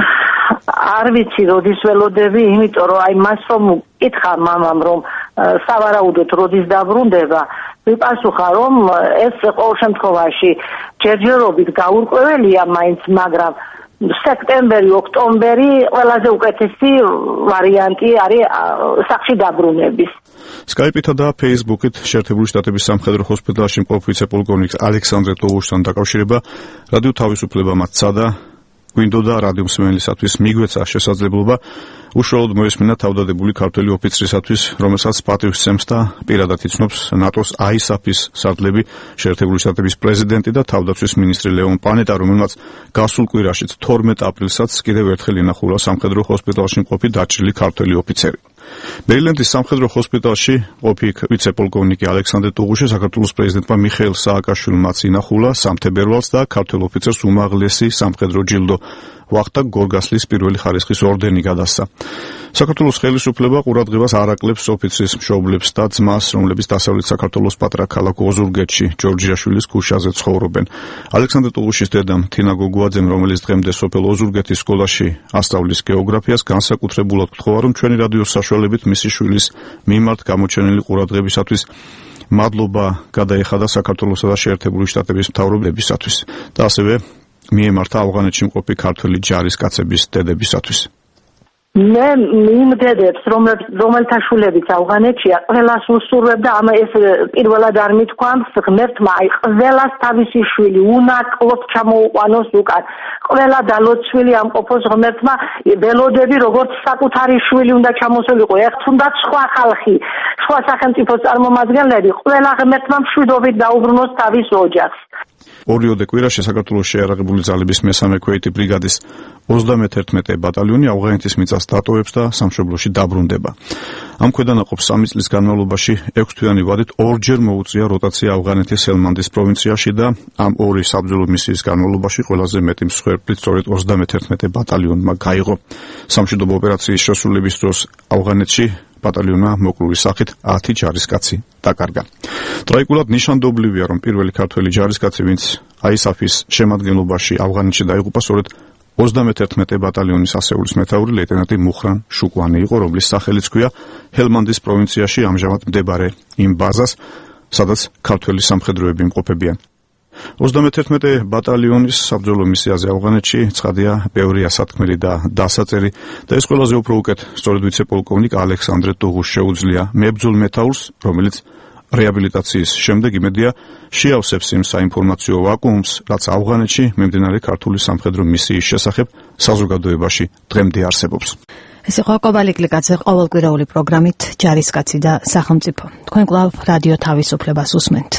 არ ვიცი როდის ველოდები, იმიტომ რომ აი მას რომ კითხა მამამ რომ სავარაუდოდ როდის დაბრუნდება, ვიპასუხა რომ ეს ყოველ შემთხვევაში ჯერჯერობით გაურკვეველია მაინც, მაგრამ სექტემბერი, ოქტომბერი ყველაზე უკეთესი ვარიანტი არის სახლში დაბრუნების. სკაიპითა და ფეისბუქით შეერთებული შტატების სამხედრო ჰოსპიტალში მყოფ ვიცე-პოლკოვნიკ ალექსანდრე ტუღუშთან დაკავშირება რადიო თავისუფლებამ სცადა, გვინდოდა რადიო მსმენელისათვის მიგვეცა შესაძლებლობა უშუალოდ მოესმინა თავდადებული ქართველი ოფიცრისათვის, რომელსაც პატივს სცემს და პირადად იცნობს ნატოს აისაფის სარდლები, შეერთებული შტატების პრეზიდენტი და თავდაცვის მინისტრი ლეონ პანეტა, რომელმაც გასულ კვირაშიც თორმეტ აპრილსაც კიდევ ერთხელ ინახულა სამხედრო ჰოსპიტალში მყოფი დაჭრილი ქართველი ოფიცერი. მერილენდის სამხედრო ჰოსპიტალში მყოფი ვიცე-პოლკოვნიკი ალექსანდრე ტუღუში საქართველოს პრეზიდენტმა მიხეილ სააკაშვილმაც ინახულა სამ თებერვალს და ქართველ ოფიცერს უმაღლესი სამხედრო ჯილდო ვახტანგ გორგასლის პირველი ხარისხის ორდენი გადასცა. საქართველოს ხელისუფლება ყურადღებას არ აკლებს ოფიცრის მშობლებს და ძმას, რომლებიც დასავლეთ საქართველოს პატრა ქალაქ ოზურგეთში ჯორჯიაშვილის ქუჩაზე ცხოვრობენ. ალექსანდრე ტუღუშის დედამ თინა გოგუაძემ, რომელიც დღემდე სოფელ ოზურგეთის სკოლაში ასწავლის გეოგრაფიას, განსაკუთრებულად გთხოვა, რომ ჩვენი რადიოს საშუალებით მისი შვილის მიმართ გამოჩენილი ყურადღებისათვის მადლობა გადაეხადა საქართველოსა და შეერთებული შტატების მთავრობლებისათვის და ასევე მიემართა ავღანეთში მყოფი ქართველი ჯარისკაცების დედებისათვის. მე მიმდედებს, რომელთა შვილებიც ავღანეთშია, ყველას უსურვებ და ამ ეს პირველად არ მithქვამს ღმერთმა, აი ყველას თავისი შვილი უნაკლოდ ჩამოუყვანოს უკან. ყველა დალოცვილი ამყოფოს ღმერთმა, ველოდები როგორც საკუთარი შვილი უნდა ჩამოსულიყო, ეხ თუნდაც სხვა ხალხი, სხვა სახელმწიფო წარმომადგენლები, ყველა ღმერთმა მშვიდობით დაუბრუნოს თავის ოჯახს. ორიოდე კვირაში საქართველოს შეიარაღებული ძალების მესამე ქვეითი ბრიგადის ოცდამეთერთმეტე ბატალიონი ავღანეთის მიწას დატოვებს და სამშობლოში დაბრუნდება. ამ ქვედანაყოფს სამი წლის განმავლობაში ექვსთვიანი ვადით ორჯერ მოუწია როტაცია ავღანეთის ჰელმანდის პროვინციაში და ამ ორი საბრძოლო მისიის განმავლობაში ყველაზე მეტი მსხვერპლი სწორედ ოცდამეთერთმეტე ბატალიონმა გაიღო. სამშვიდობო ოპერაციის შესრულების დროს ავღანეთში ბატალიონმა მოკლული სახით ათი ჯარისკაცი დაკარგა. ტრაიკულად ნიშანდობლივია, რომ პირველი ქართველი ჯარისკაცი, ვინც აისაფის შემადგენლობაში ავღანეთში დაიღუპა, სწორედ ოცდამეთერთმეტე ბატალიონის ასეულის მეთაური ლეიტენანტი მუხრან შუკვანი იყო, რომლის სახელიც ჰქვია ჰელმანდის პროვინციაში ამჟამად მდებარე იმ ბაზას, სადაც ქართველი სამხედროები იმყოფებიან. ოცდამეთერთმეტე ბატალიონის საბრძოლო მისიაზე ავღანეთში ცხადია ბევრია სათქმელი და დასაწერი და ეს ყველაზე უფრო უკეთ სწორედ ვიცე-პოლკოვნიკ ალექსანდრე ტუღუშს შეუძლია მებრძოლ მეთაურს, რომელიც რეაბილიტაციის შემდეგ იმედია შეავსებს იმ საინფორმაციო ვაკუუმს, რაც ავღანეთში მიმდინარე ქართული სამხედრო მისიის შესახებ საზოგადოებაში დღემდე არსებობს. ეს იყო კობალი კლიკაძე ყოველკვირეული პროგრამით ჯარისკაცი და სახელმწიფო. თქვენ კვლავ რადიო თავისუფლებას უსმენთ.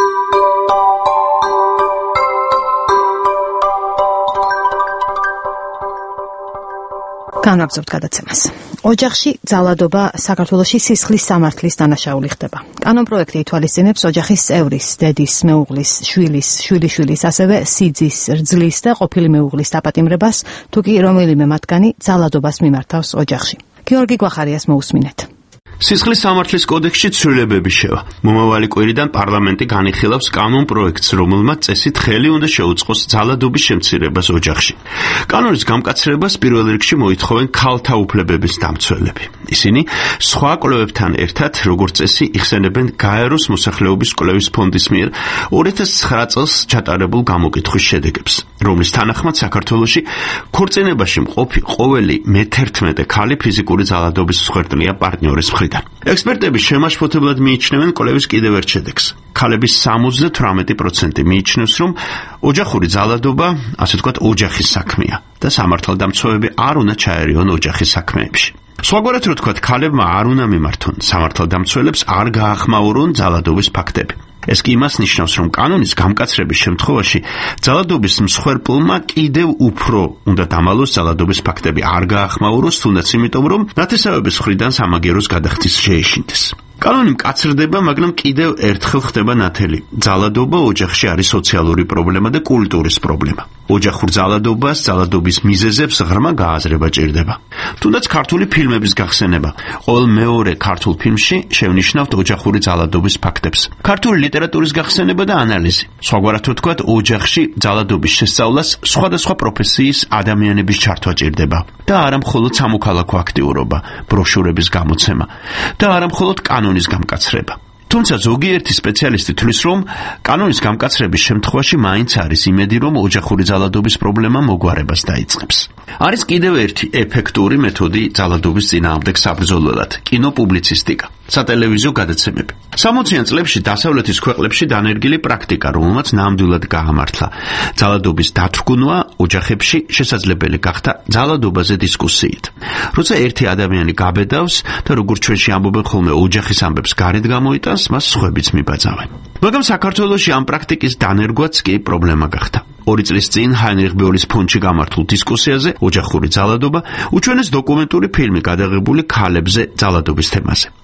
განვაგრძობთ გადაცემას. ოჯახში ძალადობა საქართველოში სისხლის სამართლის დანაშაული ხდება. კანონპროექტი ითვალისწინებს ოჯახის წევრის, დედის, მეუღლის, შვილის, შვილიშვილის, ასევე სიძის, რძლის და ყოფილი მეუღლის დაპატიმრებას, თუ კი რომელიმე მათგანი ძალადობას მიმართავს ოჯახში. გიორგი გვახარიას მოусმინეთ. სისხლის სამართლის კოდექსში ცვლილებები შევა. მომავალი კვირიდან პარლამენტი განიხილავს კანონპროექტს, რომელმაც წესით ხელი უნდა შეუწყოს ძალადობის შემცირებას ოჯახში. კანონის გამკაცრებას პირველ რიგში მოითხოვენ ქალთა უფლებების დამცველები. ისინი სხვა კვლევებთან ერთად, როგორც წესი, იხსენებენ გაეროს მოსახლეობის კვლევის ფონდის მიერ ორი ათას ცხრა წელს ჩატარებულ გამოკითხვის შედეგებს, რომლის თანახმად საქართველოში ქორწინებაში მყოფი ყოველი მეთერთმეტე ქალი ფიზიკური ძალადობის მსხვერპლია პარტნიორის მხრიდან. ექსპერტების შემაშფოთებლად მიიჩნევენ კვლევის კიდევ ერთ შედეგს. ქალების სამოცდათვრამეტი პროცენტი მიიჩნევს, რომ ოჯახური ძალადობა, ასე ვთქვათ, ოჯახის საქმეა და სამართალდამცავები არ უნდა ჩაერიონ ოჯახის საქმეებში. სხვაგვარად რო ვთქვათ, ქალებმა არ უნდა მიმართონ სამართალდამცველებს, არ გაახმაურონ ძალადობის ფაქტები. ეს კი იმას ნიშნავს, რომ კანონის გამკაცრების შემთხვევაში ძალადობის მსხვერპლმა კიდევ უფრო უნდა დამალოს ძალადობის ფაქტები არ გაახმაუროს, თუნდაც იმიტომ, რომ ნათესავების მხრიდან სამაგეროს გადახდის შეეშინდეს. კანონი მკაცრდება, მაგრამ კიდევ ერთხელ ხდება ნათელი. ძალადობა ოჯახში არის სოციალური პრობლემა და კულტურის პრობლემა. ოჯახურ ძალადობას, ძალადობის მიზეზებს ღრმა გააზრება ჭირდება. თუნდაც ქართული ფილმების გახსენება. ყოველ მეორე ქართულ ფილმში შევნიშნავთ ოჯახური ძალადობის ფაქტებს. ქართული ლიტერატურის გახსენება და ანალიზი. სხვაგვარად ვთქვათ, ოჯახში ძალადობის შესწავლას სხვადასხვა პროფესიის ადამიანების ჩართვა ჭირდება. და არა მხოლოდ სამოქალაქო აქტიურობა, ბროშურების გამოცემა და არა მხოლოდ კანონის გამკაცრება. თუმცა ზოგიერთი სპეციალისტი თვლის, რომ კანონის გამკაცრების შემთხვევაში მაინც არის იმედი, რომ ოჯახური ძალადობის პრობლემა მოგვარებას დაიწყებს. არის კიდევ ერთი ეფექტური მეთოდი ძალადობის წინააღმდეგ საბრძოლველად – კინოპუბლიცისტიკა, სატელევიზიო გადაცემები. სამოციან წლებში დასავლეთის ქვეყნებში დანერგილი პრაქტიკა, რომელმაც ნამდვილად გაამართლა. ძალადობის დათრგუნვა ოჯახებში შესაძლებელი გახდა ძალადობაზე დისკუსიით. როცა ერთი ადამიანი გაბედავს და როგორც ჩვენში ამბობენ ხოლმე ოჯახის ამბებს გარეთ გამოიტანს, მას სხვებიც მიბაძავენ. მაგრამ საქართველოში ამ პრაქტიკის დანერგვაც კი პრობლემა გახდა. ორი წლის წინ ჰაინრიხ ბეულის ფონდში გამართულ დისკუსიაზე ოჯახური ძალადობა უჩვენეს დოკუმენტური ფილმი გადაღებული ქალებზე ძალადობის თემაზე.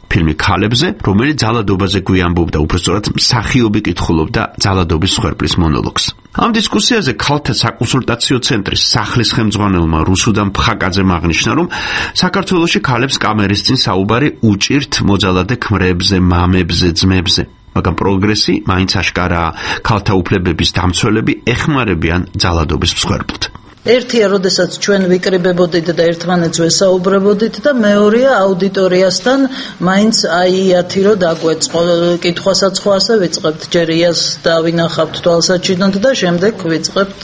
ფილმი ქალებზე, რომელიც ძალადობაზე გვიამბობდა, უბრალოდ მსახიობი კითხულობდა ძალადობის მსხვერპლის მონოლოგს. ამ დისკუსიაზე ქალთა საკონსულტაციო ცენტრის სახლის ხელმძღვანელმა რუსუდან ფხაკაძემ აღნიშნა, რომ საქართველოში ქალებს კამერის წინ საუბარი უჭირთ მოძალადე ქმრებზე, მამებზე, ძმებზე. მაგრამ პროგრესი მაინც აშკარაა, ქალთა უფლებების დამცველები ეხმარებიან ძალადობის მსხვერპლთ. ერთია, როდესაც ჩვენ ვიკრიბებოდით და ერთმანეთს ვესაუბრებოდით და მეორეა აუდიტორიასთან მაინც აიათი რო დაგვეწყო. კითხვასაც ხო ასე ვიწყებთ, ჯერ იას დავინახავთ თვალსაჩინოდ და შემდეგ ვიწყებთ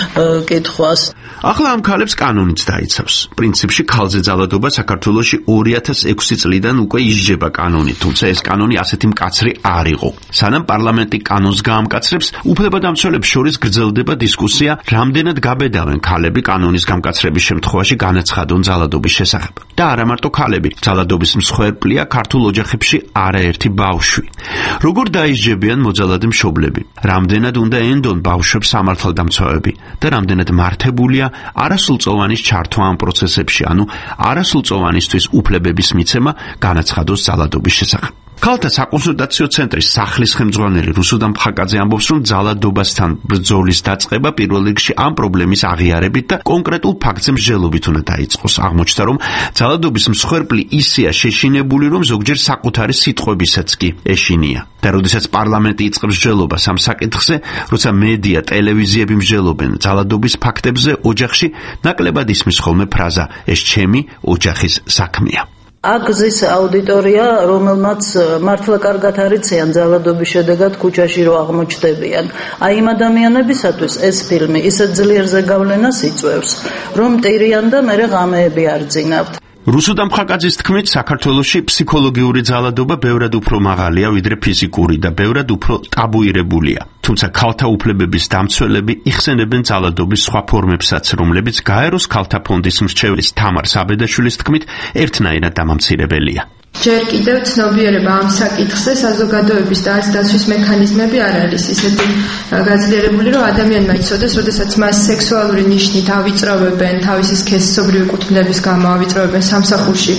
კითხვას. ახლა ამ ქალებს კანონიც დაიცავს. პრინციპში ქალზე ძალადობა საქართველოში ორი ათას ექვსი წლიდან უკვე ისჯება კანონით, თუმცა ეს კანონი ასეთი მკაცრი არ იყო. სანამ პარლამენტი კანონს გაამკაცრებს, უფლებადამცველებს შორის გრძელდება დისკუსია, რამდენად გაბედავენ ქალები კანონის გამკაცრების შემთხვევაში განაცხადონ ძალადობის შესახებ. და არა მარტო ქალები, ძალადობის მსხვერპლია ქართულ ოჯახებში არაერთი ბავშვი. როგორ დაისჯებიან მოძალადე მშობლები? რამდენად უნდა ენდონ ბავშვებს სამართალდამცავები და რამდენად მართებულია არასრულწლოვანის ჩართვა ამ პროცესებში, ანუ არასრულწლოვანისთვის უფლებების მიცემა განაცხადოს ძალადობის შესახებ. ქალთა საკონსულტაციო ცენტრის სახლის ხელმძღვანელი რუსუდან ფხაკაძე ამბობს, რომ ძალადობასთან ბრძოლის დაწყება პირველ რიგში ამ პრობლემის აღიარებით და კონკრეტულ ფაქტზე მსჯელობით უნდა დაიწყოს. აღმოჩნდა, რომ ძალადობის მსხვერპლი ისეა შეშინებული, რომ ზოგჯერ საკუთარი სიტყვებისაც კი ეშინია. და როდესაც პარლამენტი იწყებს მსჯელობას ამ საკითხზე, როცა მედია, ტელევიზიები მსჯელობენ ძალადობის ფაქტებზე ოჯახში, ნაკლებად ისმის ხოლმე ფრაზა „ეს ჩემი ოჯახის საქმეა“. აკზის აუდიტორია, რომელმაც მართლა კარგად არიციან ძალადობის შედეგად ქუჩაში რო აღმოჩნდებიან. აი იმ ადამიანებისათვის ეს ფილმი ისეთ ძლიერ ზეგავლენას იწვევს, რომ ტირიან და მერე ღამეები არ ძინავთ. რუსუდან ფხაკაძის თქმით, საქართველოში ფსიქოლოგიური ძალადობა ბევრად უფრო მაღალია ვიდრე ფიზიკური და ბევრად უფრო ტაბუირებულია. თუმცა ქალთა უფლებების დამცველები იხსენებენ ძალადობის სხვა ფორმებსაც, რომლებიც გაეროს ქალთა ფონდის მრჩევლის თამარ საბედაშვილის თქმით, ერთნაირად დამამცირებელია. ჯერ კიდევ ცნობიერება ამ საკითხზე საზოგადოების და არც დაცვის მექანიზმები არ არის ისეთი გაძლიერებული, რომ ადამიანმა იცოდეს, როდესაც მას სექსუალური ნიშნით ავიწროვებენ, თავისი სქესობრივი კუთვნილების გამო ავიწროვებენ სამსახურში,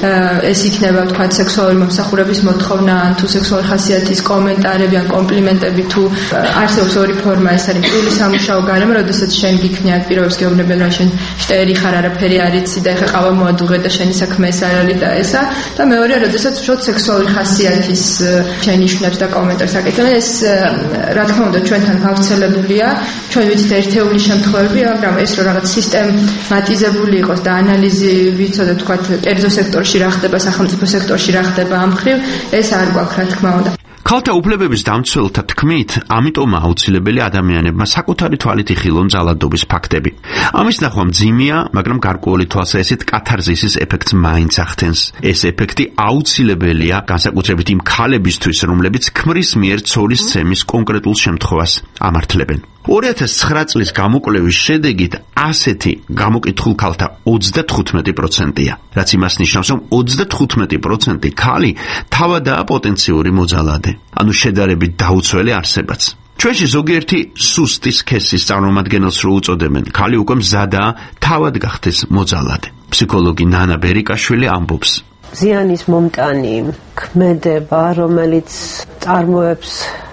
ეს იქნება თქვათ სექსუალური მომსახურების მოთხოვნა, ან თუ სექსუალური ხასიათის კომენტარები ან კომპლიმენტები, თუ არსებობს ორი ფორმა, ეს არის პირველი სამუშაო გარემო, როდესაც შენ გიქნიან პირობებს გეუბნებიან, რომ შენ შტერი ხარ, არაფერი არ იცი და ეხა ყავა მოადუღე და შენი საქმე ეს არ არის და ესა და მეორე როდესაც უშუალოდ სექსუალური ხასიათის შენიშვნებს და კომენტარს აკეთებენ, ეს რა თქმა უნდა ჩვენთან გავრცელებულია, ჩვენ ვიცით ერთეული შემთხვევები, მაგრამ ეს რომ რაღაც სისტემატიზებული იყოს და ანალიზი ვიცოდეთ თქვათ კერძო სექტორში რა ხდება, სახელმწიფო სექტორში რა ხდება ამ მხრივ, ეს არ გვაქვს რა თქმა უნდა. ქალთა უფლებების დამცველთა თქმით, ამიტომ აუცილებელი ადამიანებმა საკუთარი თვალით იხილონ ძალადობის ფაქტები. ამის ნახვა მძიმეა, მაგრამ გარკვეული თვალსაჩინო კათარზისის ეფექტს მაინც ახდენს. ეს ეფექტი აუცილებელია განსაკუთრებით იმ ქალებისთვის, რომლებიც ქმრის მიერ ცოლის ცემის კონკრეტულ შემთხვევას ამართლებენ. ორი ათას ცხრა წლის გამოკვლევის შედეგით ასეთი გამოკითხულ ქალთა ოცდათხუთმეტი პროცენტია, რაც იმას ნიშნავს, რომ ოცდათხუთმეტი პროცენტი ქალი თავადაა პოტენციური მოძალადე, ანუ შედარებით დაუცველი არსებაც. ჩვენში ზოგიერთი სუსტი სქესის წარმომადგენელს რო უწოდებენ, ქალი უკვე მზადაა თავად გახდეს მოძალადე. ფსიქოლოგი ნანა ბერიკაშვილი ამბობს, ზიანის მომტანი ქმედება, რომელიც წარმოებს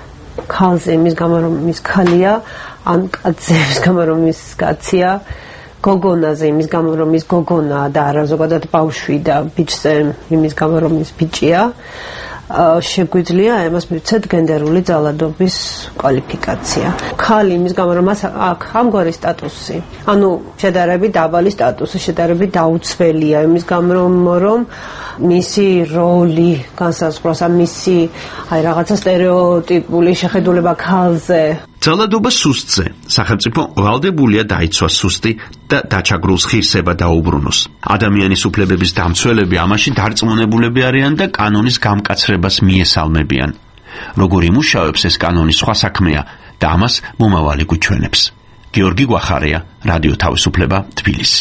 ქალზე იმის გამო რომ ის ქალია, ან კაცზე იმის გამო რომ ის კაცია, გოგონაზე იმის გამო რომ ის გოგონაა და არა ზოგადად ბავშვი და ბიჭზე იმის გამო რომ ის ბიჭია, შეგვიძლია ამას მივცეთ გენდერული ძალადობის კვალიფიკაცია. ქალი იმის გამო რომ მას აქვს ამგვარი სტატუსი, ანუ შედარებით დაბალი სტატუსი, შედარებით დაუცველია იმის გამო რომ მისი როლი განსაზღვროს, ან მისი აი რაღაცა სტერეოტიპული შეხედულება ქალზე. ძალადობა სუსტზე. სახელმწიფო ვალდებულია დაიცვას სუსტი და დაჩაგრულს ღირსება დაუბრუნოს. ადამიანის უფლებების დამცველები ამაში დარწმუნებულები არიან და კანონის გამკაცრებას მიესალმებიან. როგორ იმუშავებს ეს კანონი სხვა საქმეა და ამას მომავალი გვიჩვენებს. გიორგი გვახარია, რადიო თავისუფლება, თბილისი.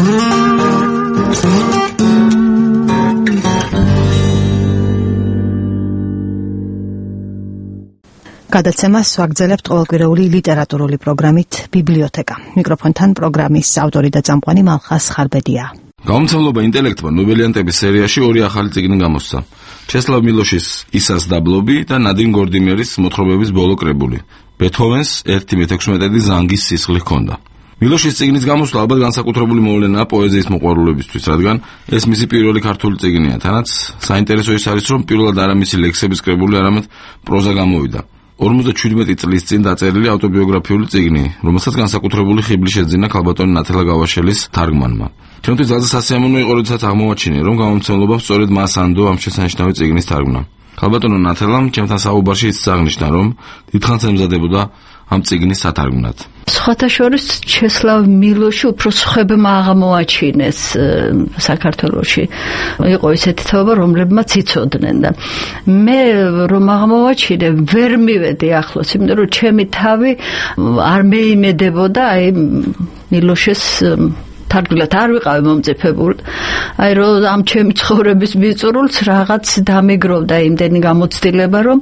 გადაცემას ვაგრძელებთ ყოველკვირეული ლიტერატურული პროგრამით ბიბლიოთეკა. მიკროფონთან პროგრამის ავტორი და წამყვანი მალხას ხარბედია. გამომცემლობა ინტელექტმა ნობელიანტების სერიაში ორი ახალი წიგნი გამოსცა. ჩესლავ მილოშის ისას დაბლობი და ნადინ გორდიმერის მოთხრობების ბოლო კრებული. ბეთჰოვენს ერთი მეთექვსმეტედი ზანგის სისხლი ჰქონდა. მილოშის წიგნის გამოსვლა ალბათ განსაკუთრებული მოვლენაა პოეზიის მოყვარულებისთვის, რადგან ეს მისი პირველი ქართული წიგნია, თანაც საინტერესო ის არის, რომ პირველად არა მისი ლექსების კრებული, არამედ პროზა გამოვიდა. ორმოცდაჩვიდმეტი წლის წინ დაწერილი ავტობიოგრაფიული წიგნი, რომელსაც განსაკუთრებული ხიბლი შეძინა ქალბატონ ნათელა გავაშელის თარგმანმა. ჩვენთვის ძალზე სასიამოვნო იყო, როდესაც აღმოვაჩინე, რომ გამომცემლობამ სწორედ მას ანდო ამ შესანიშნავი წიგნის თარგმნა. ქალბატონო ნათელამ ჩემთან საუბარში ის აღნიშნა, რომ დიდხანს ემზადებოდა ამ წიგნის სათარგმნად. სხვათა შორის ჩესლავ მილოში უფრო სხვებმა აღმოაჩინეს საქართველოში. იყო ისეთი თაობა, რომლებმაც იცოდნენ და მე რომ აღმოვაჩინე, ვერ მივედი ახლოს, იმიტომ რომ ჩემი თავი არ მეიმედებოდა აი მილოშის თარგმნად არ ვიყავი მომწიფებული. აი რომ ამ ჩემი ცხოვრების მიწურულს რაღაც დამიგროვდა იმდენი გამოცდილება, რომ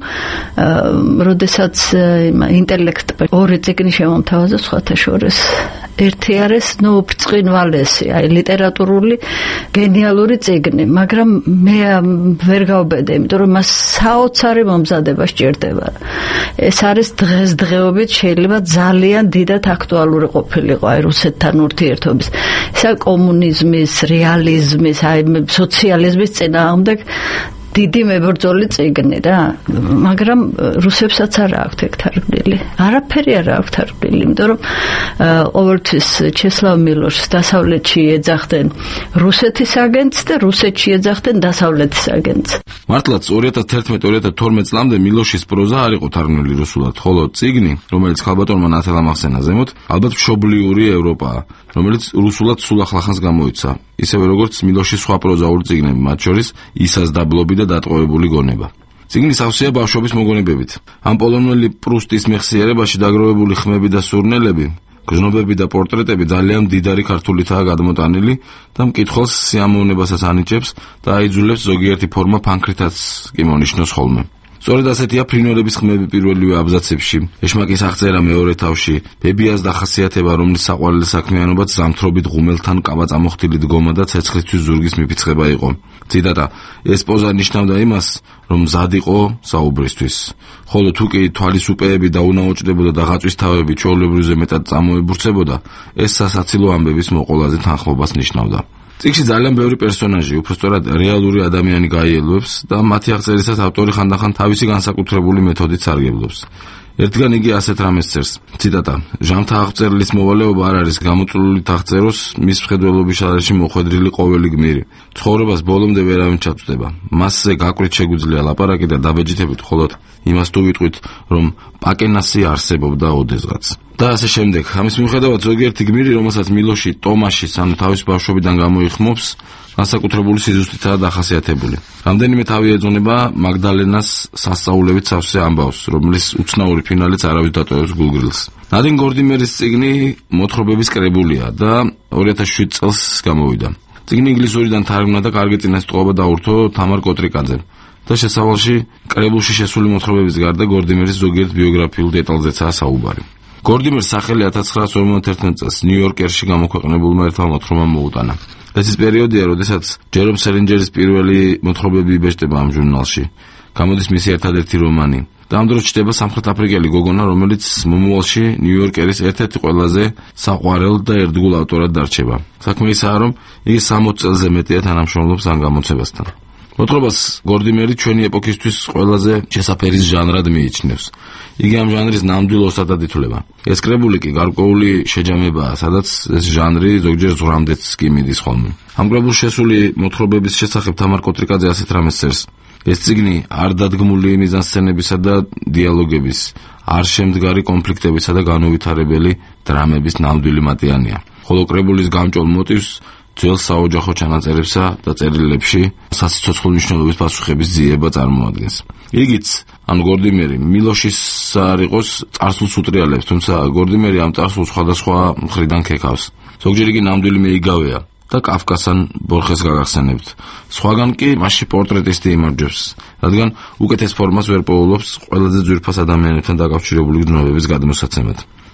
როდესაც ინტელექტმა ორი წიგნი შემომთავაზა სხვათა შორის. ერთი არის ნუ ბრწყინვალესი, აი ლიტერატურული გენიალური წიგნი, მაგრამ მე ვერ გავბედე, იმიტომ რომ მას საოცარი მომზადება სჭირდება. ეს არის დღესდღეობით შეიძლება ძალიან დიდად აქტუალური ყოფილიყო აი რუსეთთან ურთიერთობის. ისა კომუნიზმის, რეალიზმის, აი სოციალიზმის წინააღმდეგ დიდი მებრძოლი წიგნი რა, მაგრამ რუსებსაც არ აქვთ ეგ თარგმნილი. არაფერი არ აქვთ თარგმნილი, იმიტომ რომ ყოველთვის ჩესლავ მილოშს დასავლეთში ეძახდნენ რუსეთის აგენტს და რუსეთში ეძახდნენ დასავლეთის აგენტს. მართლაც ორი ათას თერთმეტ ორი ათას თორმეტ წლამდე მილოშის პროზა არ იყო თარგმნილი რუსულად, ხოლო წიგნი, რომელიც ქალბატონმა ნათელამ ახსენა ზემოთ, ალბათ მშობლიური ევროპაა, რომელიც რუსულად სულ ახლახანს გამოიცა. ისევე როგორც მილოშის სხვა პროზაული წიგნები, მათ შორის ისას დაბლობი და დატყვევებული გონება. წიგნი სავსეა ბავშვობის მოგონებებით. ამ პოლონელი პრუსტის მეხსიერებაში დაგროვებული ხმები და სურნელები, გზნობები და პორტრეტები ძალიან მდიდარი ქართულითაა გადმოტანილი და მკითხველს სიამოვნებასაც ანიჭებს და აიძულებს ზოგიერთი ფორმა ფანქრითაც კი მონიშნოს ხოლმე. სწორედ ასეთია ფრინველების ხმები პირველივე აბზაცებში, ეშმაკის აღწერა მეორე თავში, ბებიას დახასიათება, რომლის საყვარელი საქმიანობაც ზამთრობით ღუმელთან კაბაწამოხტილი დგომა და ცეცხლისთვის ზურგის მიფიცხება იყო. ციტატა: ეს პოზა ნიშნავდა იმას, რომ მზად იყო საუბრისთვის. ხოლო თუ კი თვალისუპეები დაუნაოჭდებოდა და ღაწვის თავები ჩვეულებრივზე მეტად წამოებურცებოდა, ეს სასაცილო ამბების მოყოლაზე თანხმობას ნიშნავდა. წიგნში ძალიან ბევრი პერსონაჟი, უბრალოდ რეალური ადამიანი გაიელვებს და მათი აღწერისას ავტორი ხანდახან თავისი განსაკუთრებული მეთოდით სარგებლობს. ერთგან იგი ასეთ რამეს წერს. ციტატა: ჟამთა აღწერლის მოვალეობა არ არის გამოწვეული აღწეროს მის მხედველობის არეში მოხვედრილი ყოველი გმირი. ცხოვრებას ბოლომდე ვერავინ ჩაწვდება. მასზე გაკვეთ შეგვიძლია ლაპარაკი და დაბეჯითებით, ხოლო იმას თუ ვიტყვით, რომ პაკენასი არსებობდა ოდესღაც. და ასე შემდეგ. ამის მიუხედავად ზოგიერთი გმირი, რომელსაც მილოში ტომაშის, ანუ თავის ბავშვობიდან გამოიხმობს, განსაკუთრებული სიზუსტითაა დახასიათებული. რამდენიმე თავი ეძონება მაგდალენას სასწაულებით სავსე ამბავს, რომლის უცნაური ფინალიც არავის დატოვებს გულგრილს. ნადინ გორდიმერის წიგნი მოთხრობების კრებულია და ორი ათას შვიდ წელს გამოვიდა. წიგნი ინგლისურიდან თარგმნა და კარგი წინასწყვეტობა დაურთო თამარ კოტრიკაძემ. და შესავალში კრებულში შესული მოთხრობების გარდა გორდიმერის ზოგიერთ ბიოგრაფიულ დეტალზეცაა საუბარი. გორდიმერს სახელი ათას ცხრაასი ორმოცდაერთმეტ წელს ნიუ-იორკერში გამოქვეყნებულმა ერთმა მოთხრობამ მოუტანა. ეს ის პერიოდია, როდესაც ჯერომ სელინჯერის პირველი მოთხრობები იბეჭდება ამ ჟურნალში. გამოდის მისი ერთადერთი რომანი. და ამ დროს ჩდება სამხრეთაფრიკელი გოგონა, რომელიც მომავალში ნიუ-იორკერის ერთ-ერთი ყველაზე საყვარელ და ერთგულ ავტორად დარჩება. საქმე ისაა, რომ იგი სამოცი წელზე მეტია თანამშრომლობს ამ გამოცემასთან. მოთხრობას გორდიმერი ჩვენი ეპოქისთვის ყველაზე შესაფერის ჟანრად მიიჩნევს. იგი ამ ჟანრის ნამდვილ ოსადად ითვლება. ეს კრებული კი გარკვეული შეჯამებაა, სადაც ეს ჟანრი ზოგჯერ ზღვრამდეც კი მიდის ხოლმე. ამ კრებულში შესული მოთხრობების შესახებ თამარ კოტრიკაძე ასეთ რამეს წერს: ეს წიგნი არ დადგმული მიზანსცენებისა და დიალოგების, არ შემდგარი კონფლიქტებისა და განუვითარებელი დრამების ნამდვილი მატიანია. ხოლო კრებულის გამჭოლ მოტივს ძველ საოჯახო ჩანაწერებსა და წერილებში სასიცოცხლო მნიშვნელობის პასუხების ძიება წარმოადგენს. იგიც, ანუ გორდიმერი მილოშის არ იყოს წარსულს უტრიალებს, თუმცა გორდიმერი ამ წარსულს სხვადასხვა მხრიდან ქეკავს. ზოგჯერ იგი ნამდვილი მეიგავეა და კაფკასან ბორხეს გაგახსენებთ. სხვაგან კი მასში პორტრეტისტი იმარჯვებს, რადგან უკეთეს ფორმას ვერ პოულობს ყველაზე ძვირფას ადამიანებთან დაკავშირებული გრძნობების გადმოსაცემად.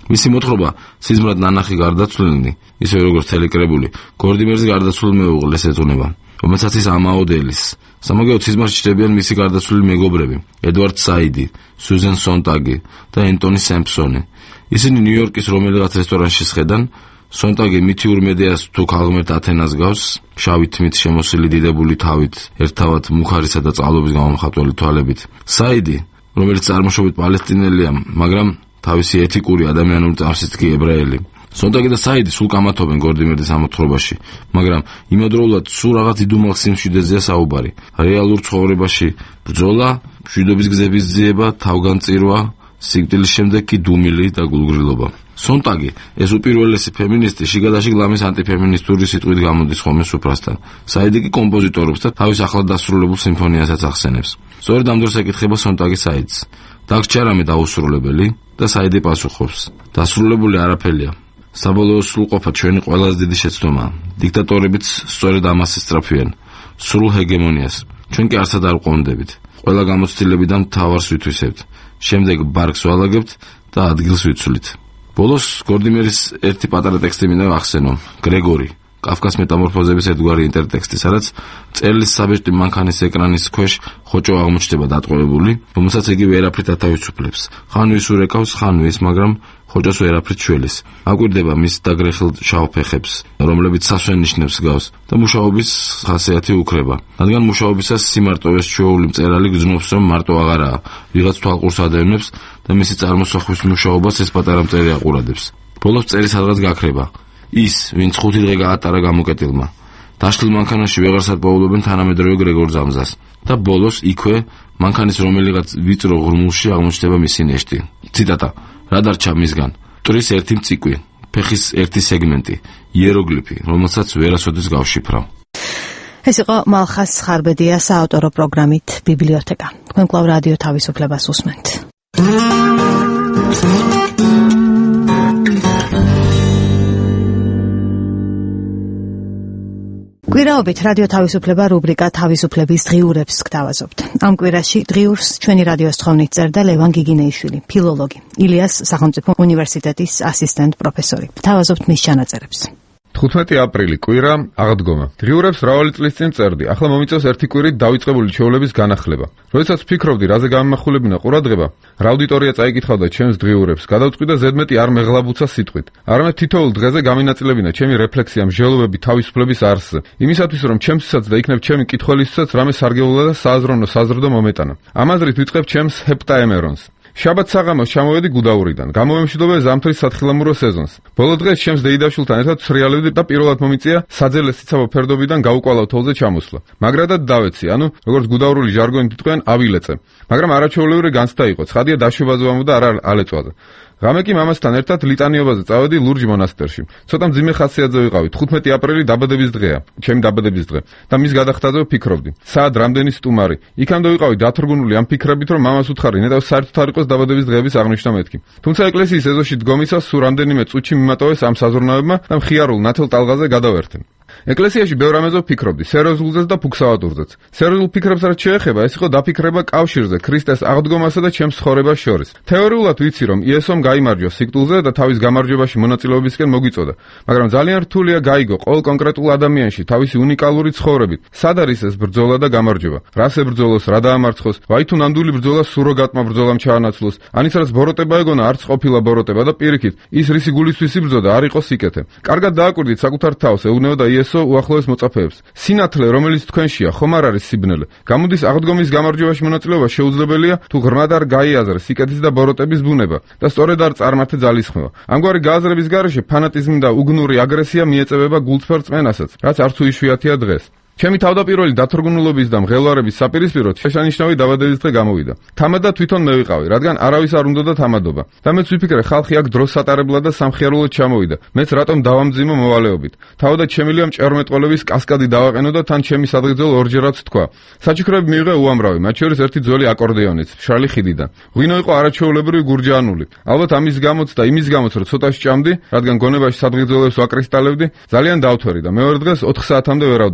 მისი მოთხრობა სიზმრად ნანახი გარდაცვლილნი, ისე როგორც თელეკრებული, გორდიმერის გარდაცვლილ მეუღლეს ეძღვნება, რომელსაც ის ამაოდელის. სამაგეო სიზმარში ჩნდებიან მისი გარდაცვლილი მეგობრები, ედვარდ საიდი, სუზენ სონტაგი და ენტონი სემპსონი. ისინი ნიუ-იორკის რომელიღაც რესტორანში სხედან, სონტაგი მითიურ მედეას თუ ქალღმერთ ათენას გავს, შავი თმით შემოსილი დიდებული თავით, ერთავად მუხარისა და წყალობის გამომხატველი თვალებით. საიდი, რომელიც წარმოშობით პალესტინელია, მაგრამ თავისი ეთიკური ადამიანური წარსით კი ებრაელი. სონტაგი და საიდი სულ კამათობენ გორდიმერის ამოთხრობაში, მაგრამ იმედროულად სულ რაღაც იდუმალ სიმშვიდეზეა საუბარი. რეალურ ცხოვრებაში ბრძოლა, მშვიდობის გზების ძიება, თავგანწირვა, სიკვდილის შემდეგ კი დუმილი და გულგრილობა. სონტაგი, ეს უპირველესი ფემინისტი, შიგადაშიგ ლამის ანტიფემინისტური სიტყვით გამოდის ხოლმე სუფრასთან. საიდი კი კომპოზიტორობს და თავის ახლად დასრულებულ სიმფონიასაც ახსენებს. სწორედ ამ დროს ეკითხება სონტაგი საიდს. დაგრჩა რამე დაუსრულებელი და საიდი პასუხობს. დასრულებული არაფერია. საბოლოო სრულყოფა ჩვენი ყველაზე დიდი შეცდომაა. დიქტატორებიც სწორედ ამას ესწრაფვიან, სრულ ჰეგემონიას. ჩვენ კი არსად არ ვყონდებით. ყველა გამოცდილებიდან მთავარს ვითვისებთ. შემდეგ ბარგს ვალაგებთ და ადგილს ვიცვლით. ბოლოს გორდიმერის ერთი პატარა ტექსტი მინდა ვახსენო. გრეგორი, კაფკას მეტამორფოზების ერთგვარი ინტერტექსტი, სადაც წერლის საბეჭდი მანქანის ეკრანის ქვეშ ხოჭო აღმოჩნდება დატყვევებული, რომელსაც იგი ვერაფრით ათავისუფლებს. ხან ვის ურეკავს, ხან ვის, მაგრამ ხოჭოს ვერაფრით შველის. აკვირდება მის დაგრეხილ შავ ფეხებს, რომლებიც სასვენ ნიშნებს გავს და მუშაობის ხასიათი უკრება. რადგან მუშაობისას სიმარტოვეს ჩვეული მწერალი გრძნობს, რომ მარტო აღარაა, ვიღაც თვალყურს ადევნებს და მისი წარმოსახვის მუშაობას ეს პატარა მწერი აყურადებს. ბოლოს მწერი სადღაც გაქრება. ის, ვინც ხუთი დღე გაატარა გამოკეტილმა. დაშლილ მანქანაში ვეღარსად პოულობენ თანამედროვე გრეგორ ზამზას და ბოლოს იქვე მანქანის რომელიღაც ვიწრო ღრმულში აღმოჩნდება მისი ნეშტი. ციტატა: რა დარჩა მისგან? მტრის ერთი მწიკვი, ფეხის ერთი სეგმენტი, იეროგლიფი, რომელსაც ვერასოდეს გავშიფრავ. ეს იყო მალხას ხარბედია საავტორო პროგრამით ბიბლიოთეკა. თქვენ კვლავ რადიო თავისუფლებას უსმენთ. კვირაობით რადიო თავისუფლება რუბრიკა თავისუფლების დღიურებს გთავაზობთ. ამ კვირაში დღიურს ჩვენი რადიოს თხოვნით წერდა ლევან გიგინეიშვილი, ფილოლოგი, ილიას სახელმწიფო უნივერსიტეტის ასისტენტ პროფესორი. გთავაზობთ მის ჩანაწერებს. თხუთმეტი აპრილი კვირა აღდგომა. დღიურებს მრავალი წლის წინ წერდი. ახლა მომიწევს ერთი კვირით დავიწყებული ჩვეულების განახლება. როდესაც ფიქრობდი, რაზე გამიმახვილებინა ყურადღება, რა აუდიტორია წაიკითხავდა ჩემს დღიურებს, გადავწყვი და ზედმეტი არ მეღლაბუცა სიტყვით. არამედ თითოეულ დღეზე გამინაწილებინა ჩემი რეფლექსია მსჯელობები თავისუფლების არსზე. იმისათვის, რომ ჩემსაც და იქნებ ჩემი კითხველისთვისაც რამე სარგებლო და სააზროვნო საზრდო მომეტანა. ამ აზრით ვიწყებ ჩემს ჰეპტაემერონს. შაბათ საღამოს ჩამოვედი გუდაურიდან. გამოვემშვიდობე ზამთრის სათხილამურო სეზონს. ბოლო დღეს ჩემს დეიდაშვილთან ერთად ცრიალებდი და პირველად მომიწია საძელე სიცავო ფერდობიდან გაუკვალავ თოვლზე ჩამოსვლა. მაგრადად დავეცი, ანუ როგორც გუდაურული ჟარგონით იტყვიან, ავილეწე. მაგრამ არაჩვეულებრივი განცდა იყო. ცხადია დაშვებაზე ვამბობდა, არ ალეწვაზე. ღამე კი მამასთან ერთად ლიტანიობაზე წავედი ლურჯ მონასტერში. ცოტა მძიმე ხასიათზე ვიყავი. თხუთმეტი აპრილი დაბადების დღეა, ჩემი დაბადების დღე და მის გადახდაზე ვფიქრობდი. საად რამდენი სტუმარი. იქამდე ვიყავი დათრგუნული ამ ფიქრებით, რომ მამას უთხარი ნეტავ საერთოდ არ იყოს დაბადების დღეების აღნიშვნა მეთქი. თუმცა ეკლესიის ეზოში დგომისას სულ რამდენიმე წუთში მიმატოვეს ამ საზრუნავებმა და მხიარულ ნათელ ტალღაზე გადავერთენ. ეკლესიაში ბევრ რამეზე ვფიქრობდი, სერიოზულზეც და ფუქსავატურზეც. სერიოზულ ფიქრებს რაც შეეხება, ეს იყო დაფიქრება კავშირზე ქრისტეს აღდგომასა და ჩემს ცხოვრებას შორის. თეორიულად ვიცი, რომ იესომ გაიმარჯვა სიკვდილზე და თავის გამარჯვებაში მონაწილეობისკენ მოგვიწოდა, მაგრამ ძალიან რთულია გაიგო ყოველ კონკრეტულ ადამიანში თავისი უნიკალური ცხოვრებით. სად არის ეს ბრძოლა და გამარჯვება? რას ებრძოლოს, რა დაამარცხოს? ვაი თუ ნამდვილი ბრძოლა სუროგატმა ბრძოლამ ჩაანაცვლოს. ანიც რაც ბოროტება ეგონა, არც ყოფილა ბოროტება და პირიქით, ის რისი გულისთვის იბრძოდა, არ იყო სიკეთე. კარგად დააკვირდით საკუთარ თავს, ეუბნებოდა იესო უახლოეს მოწაფეებს. სინათლე, რომელიც თქვენშია, ხომ არ არის სიბნელე? გამოდის აღდგომის გამარჯვებაში მონაწილეობა შეუძლებელია, თუ ღრმად არ გაიაზრეს სიკეთის და ბოროტების ბუნება და სწორედ არ წარმართე ძალისხმევა. ამგვარი გააზრების გარეშე ფანატიზმი და უგნური აგრესია მიეწევება გულწრფელ წმენასაც, რაც არც უიშვიათია დღეს. ჩემი თავდაპირველი დათრგუნულობის და მღელვარების საპირისპიროდ შეშანიშნავი დაბადების დღე გამოვიდა. თამადად თვითონ მე ვიყავი, რადგან არავის არ უნდა თამადობა. და მეც ვიფიქრე, ხალხი აქ დროს სატარებლად და სამხიარულოდ ჩამოვიდა. მეც რატომ დავამძიმო მოვალეობით. თავადაც შემილია მჭერმეტყოლების კასკადი დავაყენო და თან ჩემი სადღეძელ ორჯერაც თქვა. საჩუქრები მიიღე უამრავი, მათ შორის ერთი ძველი აკორდეონიც, მშრალი ხიდიდან. ღვინო იყო არაჩვეულებრივი გურჯაანული. ალბათ ამის გამოც და იმის გამოც, რომ ცოტა სჭამდი, რადგან გონებაში სადღეძელებს ვაკრისტალებდი, ძალიან დავთვერი და მეორე დღეს ოთხ საათამდე ვერავდექი.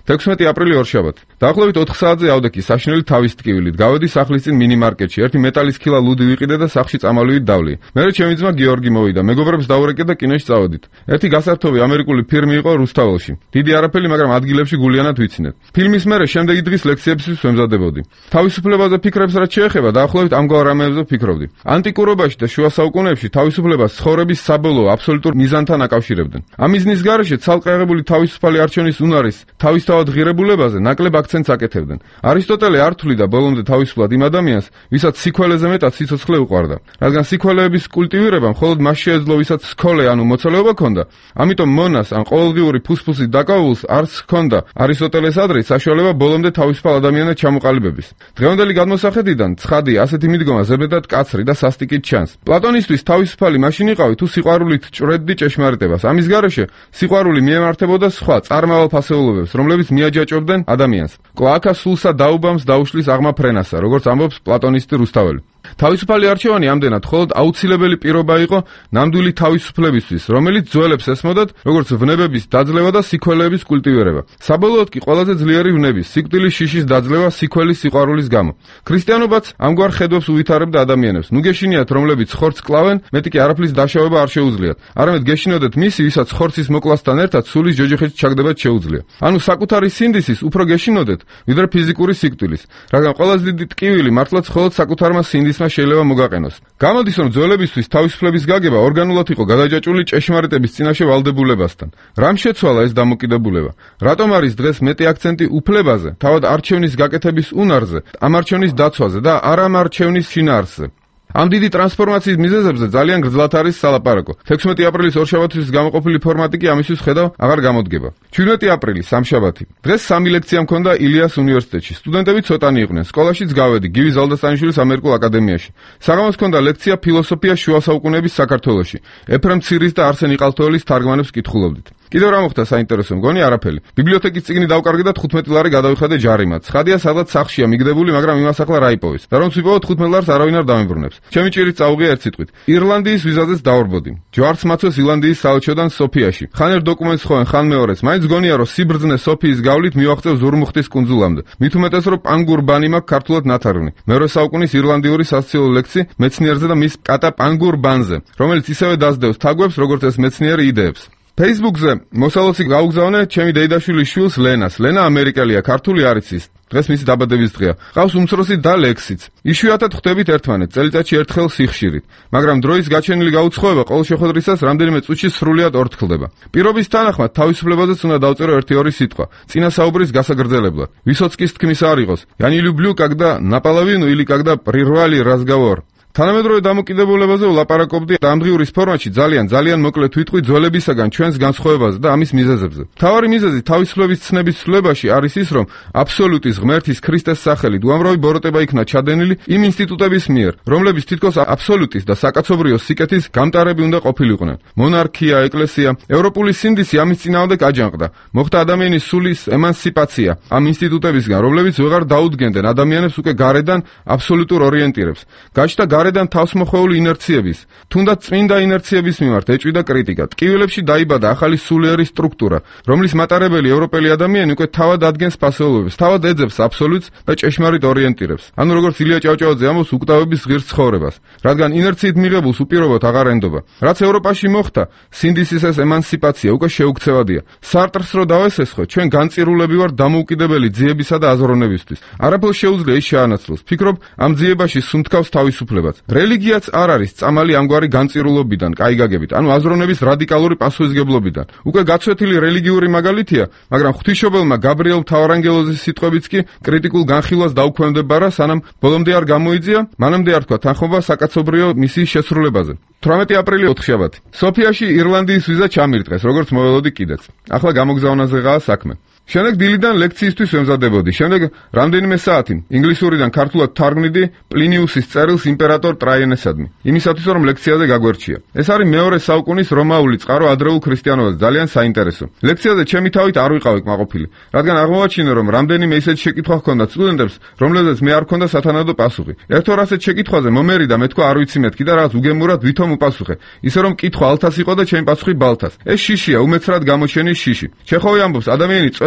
თექვსმეტი აპრილი ორშაბათი. დაახლოებით ოთხ საათზე ავდექი საშინელი თავის ტკივილით. გავედი სახლის წინ მინიმარკეტში. ერთი მეტალის ქილა ლუდი ვიყიდე და სახლში წამალივით დავლი. მერე ჩემი ძმა გიორგი მოვიდა. მეგობრებს დაურეკე და კინოში წავედით. ერთი გასართობი ამერიკული ფირმი იყო რუსთაველში. დიდი არაფერი, მაგრამ ადგილებში გულიანად ვიცინეთ. ფილმის მერე შემდეგი დღის ლექციებისთვის ვემზადებოდი. თავისუფლებაზე ფიქრებს რაც შეეხება, დაახლოებით ამგვარ რამეებზე ვფიქრობდი. ანტიკურობაში და შუა საუკუნეებში თავისუფლებას ცხოვრების საბოლოო აბსოლუტურ მიზანთან აკავშირებდნენ. ამ მიზნის გარეშე ცალკე აღებული თავისუფალი არჩევნის უნარის თავისთავად ღირებულებაზე ნაკლებ აქცენტს აკეთებდნენ. არისტოტელე არ თვლიდა ბოლომდე თავისუფლად იმ ადამიანს, ვისაც სიქველეზე მეტად სიცოცხლე უყვარდა. რადგან სიქველეების კულტივირება მხოლოდ მას შეეძლო, ვისაც სკოლე ანუ მოცალეობა ჰქონდა, ამიტომ მონას ან ყოველდღიური ფუსფუსით დაკავებულს არც ჰქონდა არისტოტელეს ადრე საშუალება ბოლომდე თავისუფალ ადამიანად ჩამოყალიბების. დღევანდელი გადმოსახედიდან ცხადი ასეთი მიდგომა ზებედად კაცრი და სასტიკით ჩანს. პლატონისთვის თავისუფალი მაშინ იყავი, თუ სიყვარულით ჭრედდი ჭეშმარიტებას. ამის გარეშე სიყვარული მიემართებოდა სხვა წარმავალ ფასეულობებს, რომლებიც მიაჯაჭვებდნენ ადამიანს. კლააკა სულსა დაუბამს დაუშლის აღმა ფრენასა, როგორც ამბობს პლატონისტი რუსთაველი. თავისუფალი არჩევანი ამდენად მხოლოდ აუცილებელი პირობა იყო ნამდვილი თავისუფლებისთვის, რომელიც ძველებს ესმოდათ, როგორც ვნებების დაძლევა და სიქველეების კულტივირება. საბოლოოდ კი ყველაზე ძლიერი ვნების, სიკვდილის შიშის დაძლევა სიქველის სიყვარულის გამო. ქრისტიანობაც ამგვარ ხედვებს უვითარებდა ადამიანებს. ნუ გეშინიათ, რომლებიც ხორცს კლავენ, მეტი კი არაფრის დაშავება არ შეუძლიათ. არამედ გეშინოდეთ მისი, ვისაც ხორცის მოკლასთან ერთად სულის ჯოჯოხეთში ჩაგდებათ შეუძლია. ანუ საკუთარი სინდისის უფრო გეშინოდეთ, ვიდრე ფიზიკური სიკვდილის, რადგან ყველაზე დიდი ტკივილი მართლაც მხოლოდ საკუთარმა სინდისმა შეიძლება მოგაყენოს. გამოდის, რომ ძველებისთვის თავისუფლების გაგება ორგანულად იყო გადაჯაჭვული ჭეშმარიტების წინაშე ვალდებულებასთან. რამ შეცვალა ეს დამოკიდებულება? რატომ არის დღეს მეტი აქცენტი უფლებაზე, თავად არჩევნის გაკეთების უნარზე, ამ არჩევნის დაცვაზე და არ ამ არჩევნის შინაარსზე? ამ დიდი ტრანსფორმაციის მიზეზებზე ძალიან გრძლად არის სალაპარაკო. თექვსმეტი აპრილის ორშაბათისთვის გამოყოფილი ფორმატი კი ამისთვის ხედავ აღარ გამოდგება. ჩვიდმეტი აპრილი სამშაბათი. დღეს სამი ლექცია მქონდა ილიას უნივერსიტეტში. სტუდენტები ცოტანი იყვნენ. სკოლაშიც გავედი გივი ზალდასტანიშვილის ამერიკულ აკადემიაში. საღამოს მქონდა ლექცია ფილოსოფია შუა საუკუნეების საქართველოში. ეფრემ ცირის და არსენ იყალთოელის თარგმანებს კითხულობდით. კიდევ რა მოხდა საინტერესო? მგონი არაფერი. ბიბლიოთეკის წიგნი დავკარგე და თხუთმეტი ლარი გადავიხადე ჯარიმად. ცხადია, სადღაც სახლშია მიგდებული, მაგრამ იმას ახლა რა იპოვეს. და რომც ვიპოვოთ თხუთმეტ ლარს არავინ არ დამებრუნებს. ჩემი ჭირით წაუღია ერთ სიტყვით. ირლანდიის ვიზაზეც დავრბოდი. ჯვარს მაცვეს ირლანდიის საელჩოდან სოფიაში. ხან ერთ დოკუმენტს ხოვენ, ხან მეორეს. მაინც გონია, რომ სიბრძნე სოფიის გავლით მივაღწევ ზურმუხტის კუნძულამდე. მით უმეტეს, რომ პანგურ ბანი მაქვს ქართულად ნათარგმნი. მერვე საუკუნის ირლანდიური სასწავლო ლექსი მეცნიერზე და მის კატა პანგურ ბანზე, რომელიც ისევე დასდევს თაგვებს, როგორც ეს მეცნიერი იდეებს. Facebook-ზე მოსალოცი გაუგზავნე ჩემი დეიდაშვილის შვილს ლენას. ლენა ამერიკელია, ქართული არ იცის. დღეს მისი დაბადების დღეა. ყავს უმცროსი და ლექსიც. იშვიათად ხვდებით ერთმანეთს, წელიწადში ერთხელ სიხშირით, მაგრამ დროის გაჩენილი გაუცხოება ყოველ შეხვედრისას რამდენიმე წუთში სრულიად ორთქლდება. პირობის თანახმად თავისუფლებაზეც უნდა დავწერო ერთი-ორი სიტყვა, წინა საუბრის გასაგრძელებლად. ვისოცკის თქმის არ იყოს. Я не люблю, когда на половину или когда прервали разговор. თანამედროვე დამოკიდებულებაზე ვლაპარაკობდი დამღიურის ფორმატში ძალიან ძალიან მოკლე თვითყვი ძველებისაგან ჩვენს განსხვავებაზე და ამის მიზეზებზე. მთავარი მიზეზი თავისუფლების ცნების ცვლილებაში არის ის, რომ აბსოლუტის ღმერთის ქრისტეს სახელით უამრავი ბოროტება იქნა ჩადენილი იმ ინსტიტუტების მიერ, რომლებიც თითქოს აბსოლუტის და საკაცობრიო სიკეთის გამტარები უნდა ყოფილიყვნენ. მონარქია, ეკლესია, ევროპული სინდისი ამის წინააღმდეგ აჯანყდა. მოხდა ადამიანის სულის ემანსიპაცია ამ ინსტიტუტებისგან, რომლებიც ვეღარ დაუდგენდნენ ადამიანებს უკვე გარედან აბსოლუტურ ორიენტირებს. გაჩნდა გარედან თავსმოხვეული ინერციების, თუნდაც წმინდა ინერციების მიმართ ეჭვი და კრიტიკა. ტკივილებში დაიბადა ახალი სულიერი სტრუქტურა, რომლის მატარებელი ევროპელი ადამიანი უკვე თავად ადგენს ფასეულობებს, თავად ეძებს აბსოლუტს და ჭეშმარიტ ორიენტირებს. ანუ როგორც ილია ჭავჭავაძე ამბობს, უკვდავების ღირს ცხოვრებას, რადგან ინერციით მიღებულს უპირობოდ აღარ ენდობა. რაც ევროპაში მოხდა, სინდისის ეს ემანსიპაცია უკვე შეუქცევადია. სარტრს რო დავესესხო, ჩვენ განწირულები ვართ დამოუკიდებელი ძიებისა და აზროვნებისთვის. არაფერს შეუძლია ის შეანაცვლოს. ფიქრობ, ამ ძიებაში სუნთქავს თავისუფლებას. რელიგიაც არ არის წამალი ამგვარი განწირულობიდან, კაიგაგებით, ანუ აზროვნების რადიკალური პასუხისგებლობიდან. უკვე გაცვეთილი რელიგიური მაგალითია, მაგრამ ღვთისმშობელმა გაბრიელ მთავარანგელოზის სიტყვებიც კი კრიტიკულ განხილვას დაუქვემდებარა, სანამ ბოლომდე არ გამოიძია, მანამდე არ თქვა თანხმობა საკაცობრიო მისიის შესრულებაზე. თვრამეტი აპრილი ოთხშაბათი. სოფიაში ირლანდიის ვიზა ჩამირტყეს, როგორც მოველოდი კიდეც. ახლა გამოგზავნაზეღაა საქმე. შემდეგ დილიდან ლექციისთვის ვემზადებოდი. შემდეგ რამდენიმე საათი ინგლისურიდან ქართულად თარგმნიდი პლინიუსის წერილს იმპერატორ ტრაიანესადმი. იმისათვის რომ ლექციაზე გაგვერჩია. ეს არის მეორე საუკუნის რომაული წყარო ადრეულ ქრისტიანობაზე, ძალიან საინტერესო. ლექციაზე ჩემი თავით არ ვიყავი კმაყოფილი, რადგან აღმოვაჩინე რომ რამდენიმე ისეთ შეკითხვა ჰქონდა სტუდენტებს, რომლებზეც მე არ ჰქონდა სათანადო პასუხი. ერთ-ორ ასეთ შეკითხვაზე მომერიდა, მე თქვა არ ვიცი მეთქი და რაღაც უგემურად ვითომ უპასუხე. ისე რომ კითხვა ალთას იყო და ჩემი პასუხი ბალთას. ეს შიშია, უმეცრად გამოჩენის შიში. ჩეხოვი ამბობს, ადამიანი წვეთ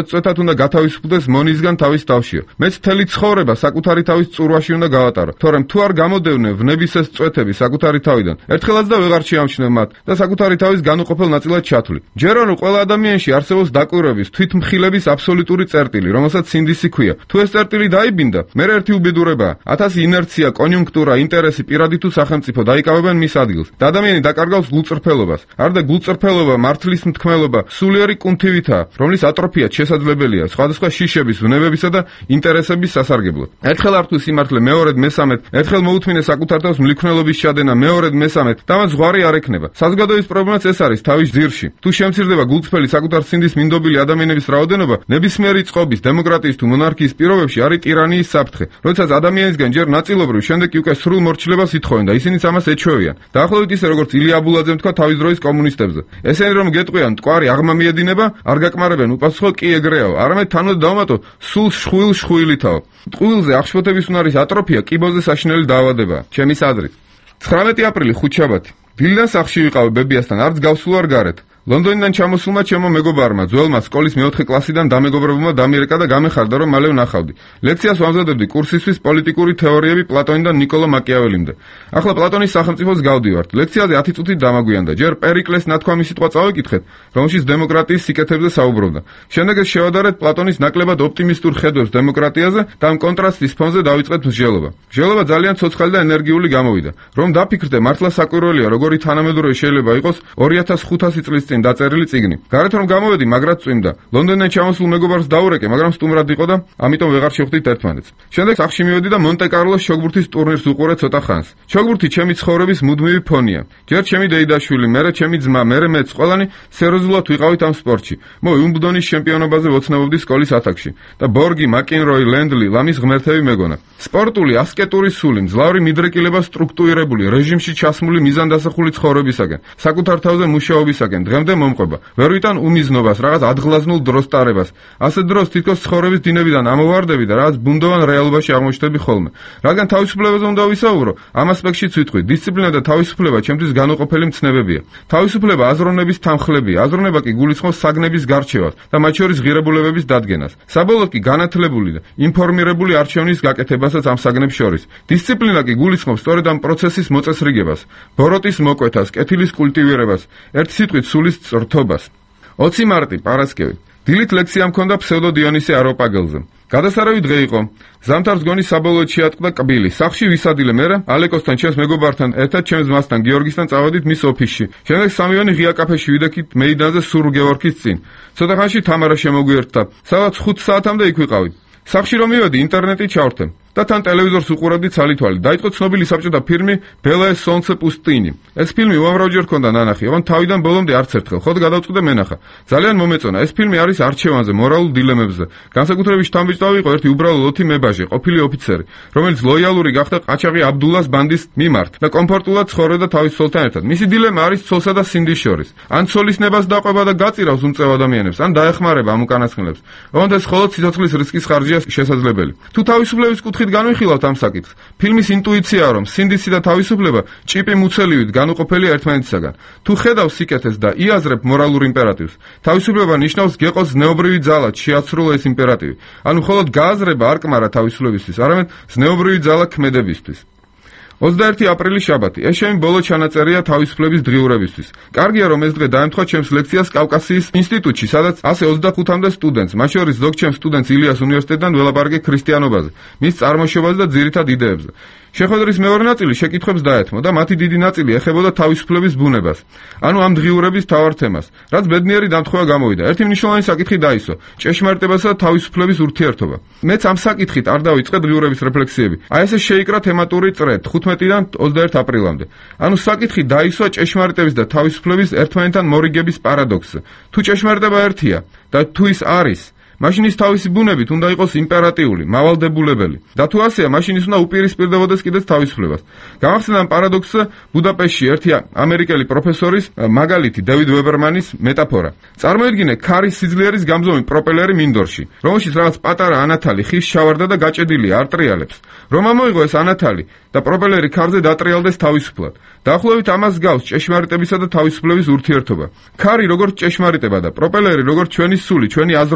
მიწათწვეთად უნდა გათავისუფლდეს მონისგან თავის თავშიო. მეც მთელი ცხოვრება საკუთარი თავის წურვაში უნდა გავატარო, თორემ თუ არ გამოდევნე ვნების ეს წვეთები საკუთარი თავიდან, ერთხელაც და ვეღარ შეამჩნევ მათ და საკუთარი თავის განუყოფელ ნაწილად ჩათვლი. ჯერო რომ ყველა ადამიანში არსებობს დაკვირვების, თვითმხილების აბსოლუტური წერტილი, რომელსაც სინდისი ქვია. თუ ეს წერტილი დაიბინდა, მე ერთი უბედურებაა. ათასი ინერცია, კონიუნქტურა, ინტერესი, პირადი თუ სახელმწიფო დაიკავებენ მის ადგილს. და ადამიანი დაკარგავს გულწრფელობას. არ და გულწრფელობა, მართლის მთქმელობა სულიერი კუნთივითაა, რომლის ატროფიაც შესაძლებელია სხვადასხვა შიშების, ვნებებისა და ინტერესების სასარგებლოდ. ერთხელ ართვის სიმართლე, მეორედ მესამედ, ერთხელ მოუთმინე საკუთარ თავს მლიქნელობის ჩადენა, მეორედ მესამედ, და მას ზღვარი არ ექნება. საზოგადოების პრობლემაც ეს არის თავის ძირში. თუ შემცირდება გულწრფელი საკუთარ სინდის მინდობილი ადამიანების რაოდენობა, ნებისმიერი წყობის, დემოკრატიის თუ მონარქიის პირობებში არის ტირანიის საფრთხე. როდესაც ადამიანისგან ჯერ ნაწილობრივ, შემდეგ კი უკვე სრულ მორჩილებას ითხოვენ და ისინიც ამას ეჩვევიან. დაახლოებით ისე როგორც ილია აბულაძემ თქვა თავის დროის კომუნისტებზე. ესენი რომ გეტყვიან მტკვარი აღმა მიედინება, არ გაკმარებენ უპასუხო კი ეგრეაო, არამედ თანოდ დავუმატო სულ შხვილ შხვილითაო. ტყუილზე აღშფოთების უნარის ატროფია კიბოზე საშინელი დაავადებაა. ჩემის აზრით. ცხრამეტი აპრილი ხუთშაბათი. დილიდან სახლში ვიყავი ბებიასთან, არც გავსულ არ გარეთ. ლონდონიდან ჩამოსულმა ჩემო მეგობარმა, ძველმა სკოლის მეოთხე კლასიდან დამეგობრებულმა დამიერეკა და გამეხარდა, რომ მალე ვნახავდი. ლექციას ვამზადებდი კურსისთვის პოლიტიკური თეორიები პლატონიდან ნიკოლო მაკიაველიმდე. ახლა პლატონის სახელმწიფოს გავდივართ. ლექციაზე ათი წუთით დამაგვიანდა. ჯერ პერიკლეს ნათქვამი სიტყვა წავეკითხეთ, რომელშიც დემოკრატიის სიკეთებზე საუბრობდა. შემდეგ ეს შევადარეთ პლატონის ნაკლებად ოპტიმისტურ ხედვებს დემოკრატიაზე და ამ კონტრასტის ფონზე დავიწყეთ მსჯელობა. მსჯელობა ძალიან ცოცხალი და ენერგიული გამოვიდა. რომ დაფიქრდე, მართლა საკვირველია, როგორი თანამედროვე შეიძლება იყოს ორი ათას ხუთასი წლის წინ დაწერილი წიგნი. გარეთ რომ გამოვედი, მაგრად წვიმდა. ლონდონიდან ჩამოსულ მეგობარს დაურეკე, მაგრამ სტუმრად იყო და ამიტომ ვეღარ შევხვდით ერთმანეთს. შემდეგ სახლში მივედი და მონტე-კარლოს შოგბურთის ტურნირს უყურე ცოტა ხანს. შოგბურთი ჩემი ცხოვრების მუდმივი ფონია. ჯერ ჩემი დეიდაშვილი, მერე ჩემი ძმა, მერე მეც, ყველანი სერიოზულად ვიყავით ამ სპორტში. მო უიმბლდონის ჩემპიონობაზე ვოცნებობდი სკოლის ათაკში და ბორგი, მაკენროი, ლენდლი, ლამის ღმერთები მეგონა. სპორტული, ასკეტური სული, მძლავრი მიდრეკილება სტრუქტურირებული, რეჟიმში ჩასმული მიზანდასახული ცხოვრებისაგან, საკუთარ თავზე მუშაობისაგან, დღემდე მომყვება. ვერ ვიტან უმიზნობას, რაღაც ადგლაზნულ დროს ტარებას. ასეთ დროს თითქოს ცხოვრების დინებიდან ამოვარდები და რაღაც ბუნდოვან რეალობაში აღმოჩნდები ხოლმე. რადგან თავისუფლებაზე უნდა ვისაუბრო, ამ ასპექტშიც ვიტყვი, დისციპლინა და თავისუფლება ჩემთვის განუყოფელი მცნებებია. თავისუფლება აზროვნების თანხლებია, აზროვნება კი გულისხმობს საგნების გარჩევას და მათ შორის ღირებულებების დადგენას. საბოლოოდ კი განათლებული და ინფორმირებული არჩევნის გაკეთებასაც ამ საგნებს შორის. დისციპლინა კი გულისხმობს სწორედ ამ პროცესის მოწესრიგებას, ბოროტის მოკვეთას, კეთილის კულტივირებას, ერთ სიტყვით სულის წრთობას. ოცი მარტი, პარასკევი. დილით ლექცია მქონდა ფსევდო დიონისე აროპაგელზე. გადასარავი დღე იყო. ზამთარს გონი საბოლოოდ შეატყდა კბილი. სახლში ვისადილე მერე ალეკოსთან, ჩემს მეგობართან ერთად, ჩემს ძმასთან გიორგისთან წავედით მის ოფისში. შემდეგ სამივენი ღია კაფეში ვიდექით მეიდანზე სურ გეორგის წინ. ცოტა ხანში თამარა შემოგვიერთდა. სადაც ხუთ საათამდე იქ ვიყავით. სახლში რომ მივედი, ინტერნეტი ჩავრთე და თან ტელევიზორს უყურებდი ცალითვალი. დაიწყო ცნობილი საბჭოთა ფილმი ბელა სონცე პუსტინი. ეს ფილმი უამრავჯერ ჰქონდა ნანახი, ოღონდ თავიდან ბოლომდე არც ერთხელ. ხოდ გადავწყვიტე მენახა. ძალიან მომეწონა. ეს ფილმი არის არჩევანზე, მორალულ დილემებზე. განსაკუთრებით შთამბეჭდავი იყო ერთი უბრალო ლოთი მებაჟი, ყოფილი ოფიცერი, რომელიც ლოიალური გახდა ყაჩაღი აბდულას ბანდის მიმართ და კომფორტულად ცხოვრობდა თავის ცოლთან ერთად. მისი დილემა არის ცოლსა და სინდის შორის. ან ცოლის ნებას დაყვება და გაწირავს უმწევ ადამიანებს, ან დაეხმარება ამ უკანასკნელებს. ოღონდ ეს მხოლოდ სიცოცხლის რისკის ხარჯია შესაძლებელი. თუ თავისუფლების კუთხით განვიხილავთ ამ საკითხს, ფილმის ინტუიციაა, რომ სინდისი და თავისუფლება ჭიპი მუცელივით განუყოფელია ერთმანეთისაგან. თუ ხედავს სიკეთეს და იაზრებ მორალურ იმპერატივს, თავისუფლება ნიშნავს გეყოს ზნეობრივი ძალა, შეაცრულო ეს იმპერატივი. ანუ მხოლოდ გააზრება არ კმარა თავისუფლებისთვის, არამედ ზნეობრივი ძალა ქმედებისთვის. ოცდაერთი აპრილი შაბათი. ეს ჩემი ბოლო ჩანაწერია თავისუფლების დღიურებისთვის. კარგია რომ ეს დღე დაემთხვა ჩემს ლექციას კავკასიის ინსტიტუტში, სადაც ასე ოცდახუთამდე სტუდენტს, მათ შორის ზოგ ჩემს სტუდენტს ილიას უნივერსიტეტიდან ველაპარაკე ქრისტიანობაზე, მის წარმოშობაზე და ძირითად იდეებზე. შეხვედრის მეორე ნაწილი შეკითხვებს დაეთმო და მათი დიდი ნაწილი ეხებოდა თავისუფლების ბუნებას. ანუ ამ დღიურების მთავარ თემას, რაც ბედნიერი დამთხევა გამოვიდა. ერთი მნიშვნელოვანი საკითხი დაისო: ჭეშმარიტებასა და თავისუფლების ურთიერთობა. მეც ამ საკითხით არ დავიწყე დღიურების რეფლექსიები. აი ესე შეიკრა თემატური წრე თხუთმეტიდან ოცდაერთ აპრილამდე. ანუ საკითხი დაისვა ჭეშმარიტების და თავისუფლების ერთმანეთთან მორიგების პარადოქსზე. თუ ჭეშმარიტება ერთია და თუ ის არის, მაშინ ის თავისი ბუნებით უნდა იყოს იმპერატიული, მავალდებულებელი. და თუ ასეა, მაშინ ის უნდა უპირისპირდებოდეს კიდეც თავისუფლებას. გამახსენდა ამ პარადოქსზე ბუდაპეშტში ერთი ამერიკელი პროფესორის მაგალითი, დევიდ ვებერმანის მეტაფორა. წარმოიდგინე ქარის სიძლიერის გამზომი პროპელერი მინდორში, რომელშიც რაღაც პატარა ანათალი ხის შავარდა და გაჭედილია, არ ტრიალებს. რომ ამოიღო ეს ანათალი და პროპელერი ქარზე დატრიალდეს თავისუფლად. დაახლოებით ამას გავს ჭეშმარიტებისა და თავისუფლების ურთიერთობა. ქარი როგორც ჭეშმარიტება და პროპელერი როგორც ჩვენი სული, ჩვენი აზროვნება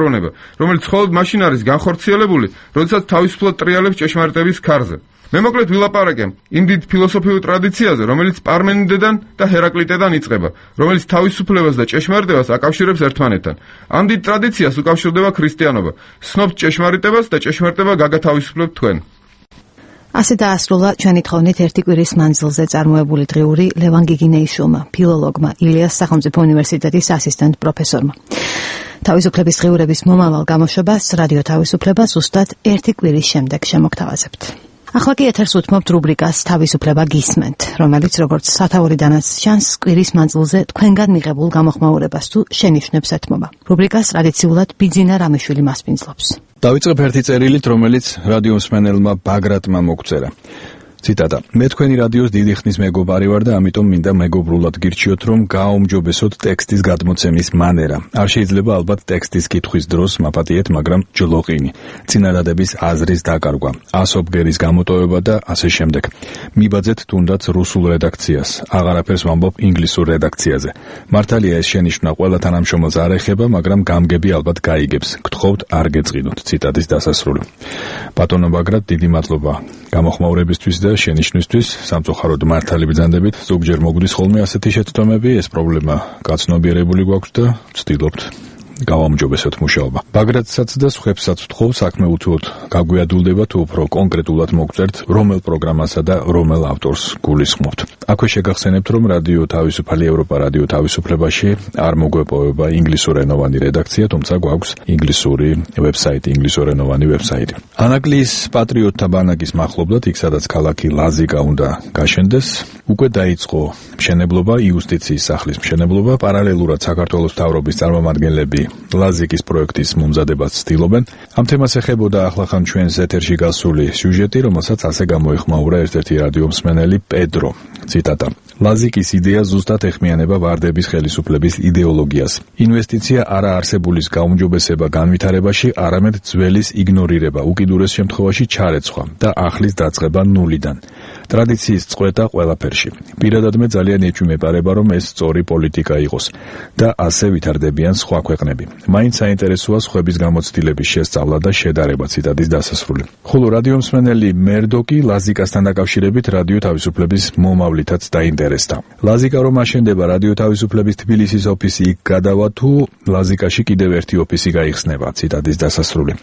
რომელიც მხოლოდ მაშინ არის განხორციელებული, როდესაც თავისუფლად ტრიალებს ჭეშმარიტების ქარზე. მე მოკლედ ვილაპარაკე იმ დიდ ფილოსოფიურ ტრადიციაზე, რომელიც პარმენიდედან და ჰერაკლიტედან იწყება, რომელიც თავისუფლებას და ჭეშმარიტებას აკავშირებს ერთმანეთთან. ამ დიდ ტრადიციას უკავშირდება ქრისტიანობა. სნობთ ჭეშმარიტებას და ჭეშმარიტება გაგათავისუფლებთ თქვენ. ასე დაასრულა ჩვენი თხოვნით ერთი კვირის მანძილზე წარმოებული დღიური ლევან გიგინეიშვილმა, ფილოლოგმა, ილიას სახელმწიფო უნივერსიტეტის ასისტენტ პროფესორმა. თავისუფლების დღიურების მომავალ გამოშვებას რადიო თავისუფლება ზუსტად ერთი კვირის შემდეგ შემოგთავაზებთ. ახლა კი ეთერს უთმობთ რუბრიკას თავისუფლება გისმენთ, რომელიც როგორც სათაურიდანაც ჩანს კვირის მანძილზე თქვენგან მიღებულ გამოხმაურებას თუ შენიშვნებს ეთმობა. რუბრიკას ტრადიციულად ბიძინა რამიშვილი მასპინძლობს. დავიწყებ ერთი წერილით, რომელიც რადიო მსმენელმა ბაგრატმა მოგწერა. ციტატა: მე თქვენი რადიოს დიდი ხნის მეგობარი ვარ და ამიტომ მინდა მეგობრულად გირჩიოთ, რომ გააუმჯობესოთ ტექსტის გადმოცემის მანერა. არ შეიძლება ალბათ ტექსტის კითხვის დროს მაპატიეთ, მაგრამ ჯლოყინი, წინადადების აზრის დაკარგვა, ასობგერის გამოტოვება და ასე შემდეგ. მიბაძეთ თუნდაც რუსულ რედაქციას, აღარაფერს ვამბობ ინგლისურ რედაქციაზე. მართალია ეს შენიშვნა ყველა თანამშრომელს არ ეხება, მაგრამ გამგები ალბათ გაიგებს. გთხოვთ არ გეწყინოთ. ციტატის დასასრული. ბატონო ბაგრატ, დიდი მადლობა გამოხმაურებისთვის და შენიშვნისთვის. სამწუხაროდ მართალი ბრძანდებით, ზოგჯერ მოგვდის ხოლმე ასეთი შეცდომები, ეს პრობლემა გაცნობიერებული გვაქვს და ვცდილობთ გავაუმჯობესოთ მუშაობა. ბაგრატსაც და სხვებსაც ვთხოვ, საქმე უთუოდ გაგვიადვილდება თუ უფრო კონკრეტულად მოგწერთ, რომელ პროგრამასა და რომელ ავტორს გულისხმობთ. აქვე შეგახსენებთ, რომ რადიო თავისუფალი ევროპა რადიო თავისუფლებაში არ მოგვეპოვება ინგლისურენოვანი რედაქცია, თუმცა გვაქვს ინგლისური ვებსაიტი, ინგლისურენოვანი ვებსაიტი. ანაკლიის პატრიოტთა ბანაკის მახლობლად, იქ სადაც ქალაქი ლაზიკა უნდა გაშენდეს, უკვე დაიწყო მშენებლობა, იუსტიციის სახლის მშენებლობა, პარალელურად საქართველოს მთავრობის წარმომადგენლები ლაზიკის პროექტის მომზადებაც ცდილობენ. ამ თემას ეხებოდა ახლახან ჩვენს ეთერში გასული სიუჟეტი, რომელსაც ასე გამოეხმაურა ერთ-ერთი რადიო მსმენელი პედრო. ციტატა: ლაზიკის იდეა ზუსტად ეხმიანება ვარდების ხელისუფლების იდეოლოგიას. ინვესტიცია არა არსებულის გაუმჯობესება განვითარებაში, არამედ ძველის იგნორირება, უკიდურეს შემთხვევაში ჩარეცხვა და ახლის დაწყება ნულიდან. ტრადიციის წყვეტა ყველაფერში. პირადად მე ძალიან ეჭვმეპარება, რომ ეს სწორი პოლიტიკა იყოს და ასე ვითარდებიან სხვა ქვეყნები. მაინც საინტერესოა სხვების გამოცდილების შესწავლა და შედარება. ციტატის დასასრული. ხოლო რადიო მსმენელი მერდოკი ლაზიკასთან დაკავშირებით რადიო თავისუფლების მომავლითაც დაინტერესდა. ლაზიკა რომ აშენდება, რადიო თავისუფლების თბილისის ოფისი იქ გადავა თუ ლაზიკაში კიდევ ერთი ოფისი გაიხსნება. ციტატის დასასრული.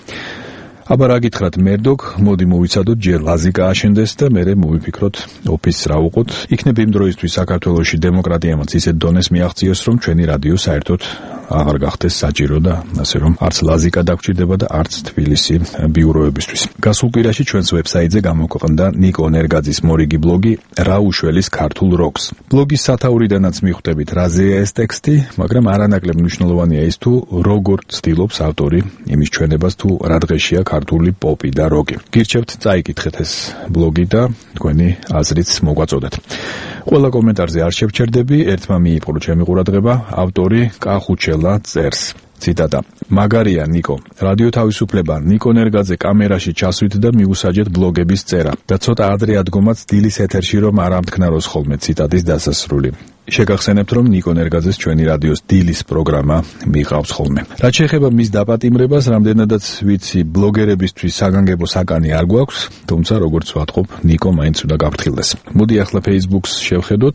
აბა რა გითხრათ მერდოკ, მოდი მოვიცადოთ ჯერ ლაზიკა აშენდეს და მერე მოვიფიქროთ ოფისს რა უყოთ. იქნებ იმ დროისთვის საქართველოში დემოკრატიამაც ისეთ დონეს მიაღწიოს, რომ ჩვენი რადიო საერთოდ აღარ გახდეს საჭირო და ასე რომ არც ლაზიკა დაგჭირდება და არც თბილისი ბიუროებისთვის. გასულ კვირაში ჩვენს ვებსაიტზე გამოქვეყნდა ნიკო ნერგაძის მორიგი ბლოგი რა უშველის ქართულ როკს. ბლოგის სათაურიდანაც მიხვდებით რაზეა ეს ტექსტი, მაგრამ არანაკლებ მნიშვნელოვანია ის თუ როგორ ცდილობს ავტორი იმის ჩვენებას თუ რა დღეშია ქართული პოპი და როკი. გირჩევთ წაიკითხეთ ეს ბლოგი და თქვენი აზრიც მოგვაწოდეთ. ყველა კომენტარზე არ შევჩერდები, ერთმა მიიპყრო ჩემი ყურადღება, ავტორი კახუჩელა წერს. ციტატა: მაგარია ნიკო, რადიო თავისუფლება ნიკო ნერგაძე კამერაში ჩასვით და მიუსაჯეთ ბლოგების წერა და ცოტა ადრე ადგომაც დილის ეთერში რომ არ ამთქნაროს ხოლმე. ციტატის დასასრული. შეგახსენებთ, რომ ნიკო ნერგაძეს ჩვენი რადიოს დილის პროგრამა მიყავს ხოლმე. რაც შეეხება მის დაპატიმრებას, რამდენადაც ვიცი, ბლოგერებისთვის საგანგებო საკანი არ გვაქვს, თუმცა როგორც ვატყობ, ნიკო მაინც უნდა გაფრთხილდეს. მოდი ახლა Facebook-ს შევხედოთ.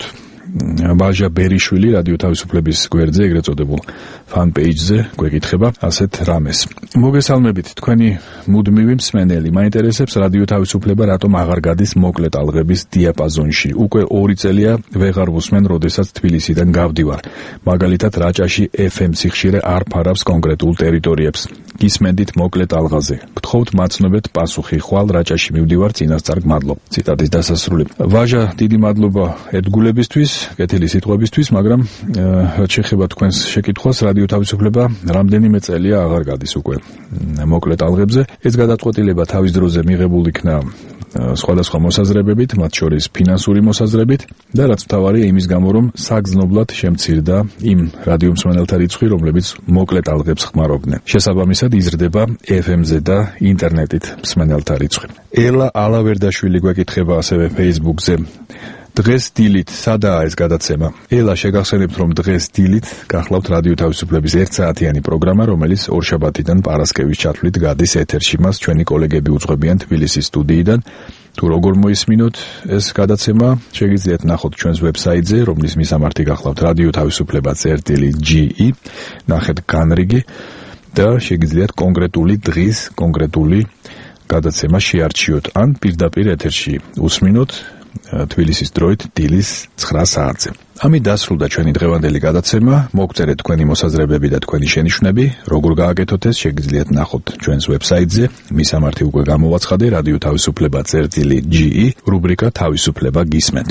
ბაჟა ბერიშვილი რადიო თავისუფლების გვერდზე, ეგრეთ წოდებულ fan page-ზე გვეკითხება ასეთ რამეს. მოგესალმებით, თქვენი მუდმივი მსმენელი. მაინტერესებს რადიო თავისუფლება რატომ აღარ გადის მოკლე ტალღების დიაპაზონში. უკვე ორი წელია ვეღარ ვუსმენ, როდესაც თბილისიდან გავდივარ. მაგალითად, რაჭაში ეფ ემ სიხშირე არ ფარავს კონკრეტულ ტერიტორიებს. გისმენდით მოკლე ტალღაზე. გთხოვთ მაცნობეთ პასუხი. ხვალ რაჭაში მივდივარ, წინასწარ გმადლობ. ციტატის დასასრული. ვაჟა, დიდი მადლობა ერთგულებისთვის, კეთილი სიტყვებისთვის, მაგრამ რაც შეეხება თქვენს შეკითხვას, რადიო თავისუფლება რამდენიმე წელია აღარ გადის უკვე მოკლე ტალღებზე. ეს გადაწყვეტილება თავის დროზე მიღებულ იქნა სხვადასხვა მოსაზრებებით, მათ შორის ფინანსური მოსაზრებით და რაც მთავარია იმის გამო, რომ საგრძნობლად შემცირდა იმ რადიო მსმენელთა რიცხვი, რომლებიც მოკლე ტალღებს ხმარობდნენ. შესაბამისად იზრდება ეფ ემ-ზე და ინტერნეტით მსმენელთა რიცხვი. ელა ალავერდაშვილი გვეკითხება ასევე Facebook-ზე. დღეს დილით სადაა ეს გადაცემა? ელა შეგახსენებთ, რომ დღეს დილით გახლავთ რადიო თავისუფლების ერთსაათიანი პროგრამა, რომელიც ორშაბათიდან პარასკევის ჩათვლით გადის ეთერში. მას ჩვენი კოლეგები უძღვებიან თბილისის სტუდიიდან. თუ როგორ მოისმინოთ ეს გადაცემა, შეგიძლიათ ნახოთ ჩვენს ვებსაიტზე, რომლის მისამართი გახლავთ რადიო თავისუფლება წერტილი ჯი ი, ნახეთ განრიგი და შეგიძლიათ კონკრეტული დღის, კონკრეტული გადაცემა შეარჩიოთ, ან პირდაპირ ეთერში უსმინოთ თბილისის დროით დილის ცხრა საათზე. ამით დასრულდა ჩვენი დღევანდელი გადაცემა. მოგწერეთ თქვენი მოსაზრებები და თქვენი შენიშვნები. როგორ გააკეთოთ ეს, შეგიძლიათ ნახოთ ჩვენს ვებსაიტზე. მისამართი უკვე გამოვაცხადე, რადიო თავისუფლება წერტილი ჯი ი, რუბრიკა თავისუფლება გისმენთ.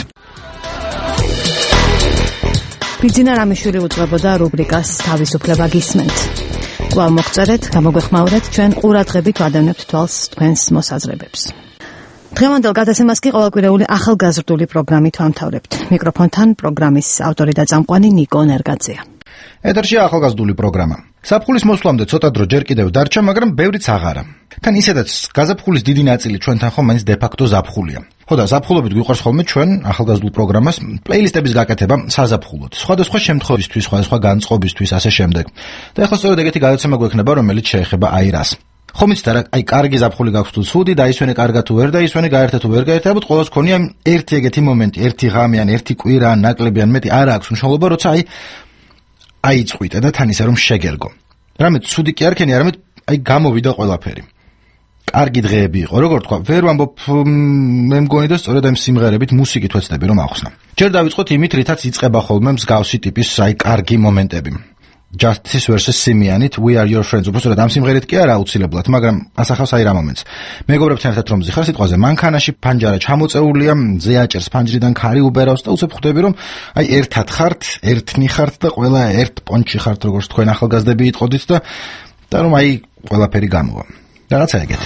ბიძინა რამიშვილი უძღვებოდა რუბრიკას თავისუფლება გისმენთ. კვლავ მოგწერეთ, გამოგვეხმაურეთ, ჩვენ ყურადღებით ვადევნებთ თვალს თქვენს მოსაზრებებს. დღევანდელ გადაცემას კი ყოველკვირეული ახალგაზრდული პროგრამით ვამთავრებთ. მიკროფონთან პროგრამის ავტორი და წამყვანი ნიკო ნერგაძეა. ეთერშია ახალგაზრდული პროგრამა. საფხულის მოსვლამდე ცოტა დრო ჯერ კიდევ დარჩა, მაგრამ ბევრიც აღარა. თან ისედაც გაზაფხულის დიდი ნაწილი ჩვენთან ხომ მაინც დე-ფაქტო ზაფხულია. ხო და ზაფხულობით გვიყვარს ხოლმე ჩვენ ახალგაზრდულ პროგრამას პლეილისტების გაკეთება საზაფხულოდ. სხვადასხვა შემთხვევისთვის, სხვადასხვა განწყობისთვის, ასე შემდეგ. და ახლა სწორედ ეგეთი გადაცემა გვექნება, რომელიც შეეხება აი რას. ხომ იცით რა, აი კარგი ზაფხული გაქვს თუ ცუდი და ისვენი კარგად თუ ვერ და ისვენი გაერთეთ თუ ვერ გაერთეთ, ალბათ ყოველს ქონია ერთი ეგეთი მომენტი, ერთი ღამე ან ერთი კვირა ან ნაკლები ან მეტი არა აქვს მნიშვნელობა, როცა აი აიწყვიტე და თან ისე რომ შეგერგო. რამე ცუდი კი არ ქენი, არამედ აი გამოვიდა ყველაფერი. კარგი დღეები იყო, როგორ თქვა, ვერ ვამბობ, მე მგონი და სწორედ ამ სიმღერებით, მუსიკით ვეცდები რომ ახსნა. ჯერ დავიწყოთ იმით, რითაც იწყება ხოლმე მსგავსი ტიპის აი კარგი მომენტები. Justice versus Simianit, We Are Your Friends. უბრალოდ ამ სიმღერით კი არა აუცილებლად, მაგრამ ასახავს აი რა მომენტს. მეგობრებთან ერთად რომ ზიხარ სიტყვაზე, მანქანაში ფანჯარა ჩამოწეულია, მზე აჭერს ფანჯრიდან ქარი უბერავს და უცებ ხვდები რომ აი ერთად ხართ, ერთნი ხართ და ყველა ერთ პონჩი ხართ, როგორც თქვენ ახალგაზრდები იტყოდით და და რომ აი ყველაფერი გამოვა. რაღაცა ეგეთი.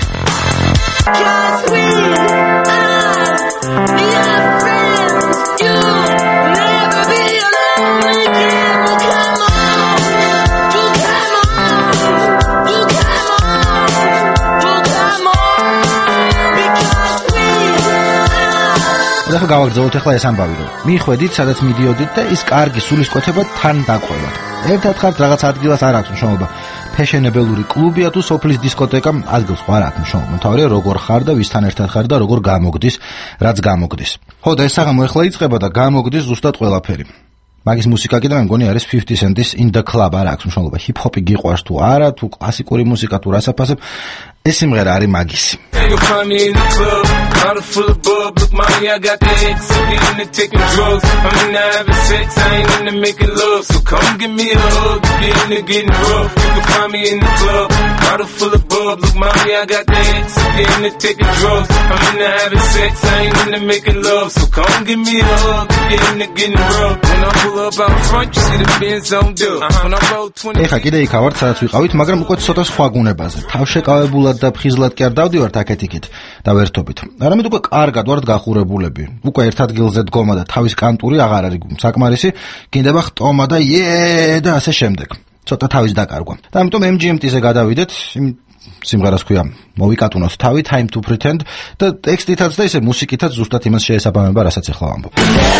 ახლა გავაგრძელოთ ახლა ეს ამბავი რომ მიხვედით სადაც მიდიოდით და ის კარგი სულისკვეთება თან დაყოლათ. ერთად ხართ რაღაც ადგილას არ აქვს მნიშვნელობა. ფეშენებელური კლუბია თუ სოფლის დისკოტეკა ადგილს ხო არ აქვს მნიშვნელობა. მთავარია როგორ ხარ და ვისთან ერთად ხარ და როგორ გამოგდის, რაც გამოგდის. ხო და ეს საღამო ახლა იწყება და გამოგდის ზუსტად ყველაფერი. მაგის მუსიკა კიდე მე მგონი არის fifty Cent-ის In The Club არ აქვს მნიშვნელობა. ჰიპ-ჰოპი გიყვარს თუ არა, თუ კლასიკური მუსიკა თუ რასაფასებ, ეს სიმღერა არის მაგისი. Bottle full of bub, look mommy, I got the X, I'm in the taking drugs, I'm in the having sex, I ain't in the making love, so come give me a hug, get in the getting rough, you can find me in the club, bottle full of bub, look mommy, I got the X, I'm in the taking drugs, I'm in the having sex, I ain't in the making love, so come give me a hug, get in the getting rough, when I pull up out front, you see the Benz on dub, when I roll twenty. ეხა კიდე იქ ავართ, სადაც ვიყავით, მაგრამ უკვე ცოტა სხვა გუნებაზე, თავშეკავებულად და ფხიზლად კი არ დავდივართ აქეთ-იქით და ვერთობით. არამედ უკვე კარგად ვართ გახურებულები. უკვე ერთ ადგილზე დგომა და თავის კანტური აღარ არის საკმარისი, გინდება ხტომა და იე და ასე შემდეგ. ცოტა თავის დაკარგვა. და ამიტომ em g m t-ზე გადავიდეთ, იმ სიმღერას ქვია მოვიკატუნოთ თავი, Time to Pretend და ტექსტითაც და ისე მუსიკითაც ზუსტად იმას შეესაბამება, რასაც ახლა ვამბობ.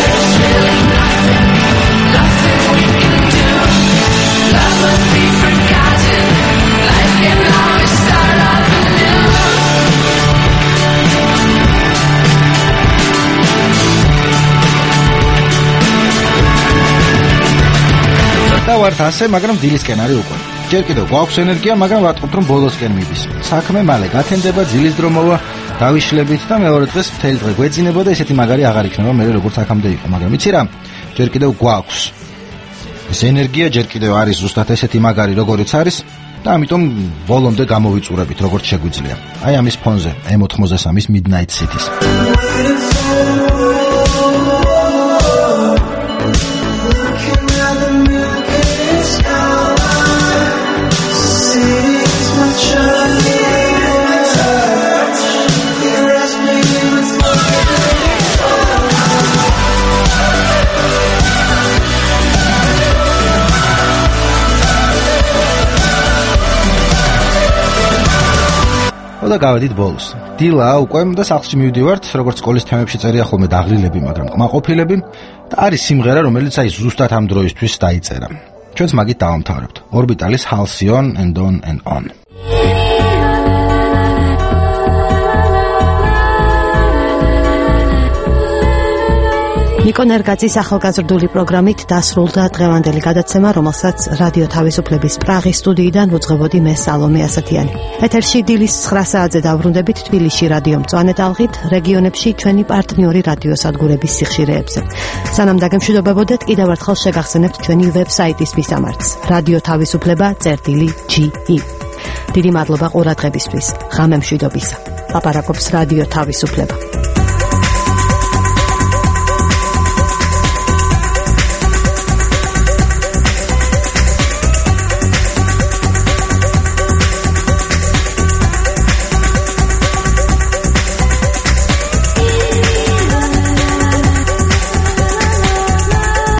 და ვართ ასე, მაგრამ დილისკენ არის უკვე. ჯერ კიდევ გვაქვს ენერგია, მაგრამ ვატყობთ რომ ბოლოსკენ მიდის. საქმე მალე გათენდება, ძილის დრო მოვა, დავიშლებით და მეორე დღეს მთელი დღე გვეძინება და ესეთი მაგარი აღარ იქნება, მე როგორც აქამდე იყო, მაგრამ იცი რა? ჯერ კიდევ გვაქვს. ეს ენერგია ჯერ კიდევ არის ზუსტად ესეთი მაგარი, როგორიც არის და ამიტომ ბოლომდე გამოვიწურებით, როგორც შეგვიძლია. აი ამის ფონზე, M ninety-three-ის Midnight Cities. და გავედით ბოლოს. დილა უკვე და სახლში მივდივართ, როგორც სკოლის თემებში წერია ხოლმე დაღლილები, მაგრამ კმაყოფილები და არის სიმღერა, რომელიც აი ზუსტად ამ დროისთვის დაიწერა. ჩვენც მაგით დავამთავრებთ. ორბიტალის Halcyon and on and on. ნიკო ნერგაძის ახალგაზრდული პროგრამით დასრულდა დღევანდელი გადაცემა, რომელსაც რადიო თავისუფლების პრაღის სტუდიიდან უძღვებოდი მე სალომე ასათიანი. ეთერში დილის ცხრა საათზე დავბრუნდებით თბილისში რადიო მწვანე ტალღით, რეგიონებში ჩვენი პარტნიორი რადიოსადგურების სიხშირეებზე. სანამ დაგემშვიდობებოდეთ, კიდევ ერთხელ შეგახსენებთ ჩვენი ვებსაიტის მისამართს: რადიო თავისუფლება წერტილი ჯი ი. დიდი მადლობა ყურადღებისთვის. ღამე მშვიდობისა. ლაპარაკობს რადიო თავისუფლება.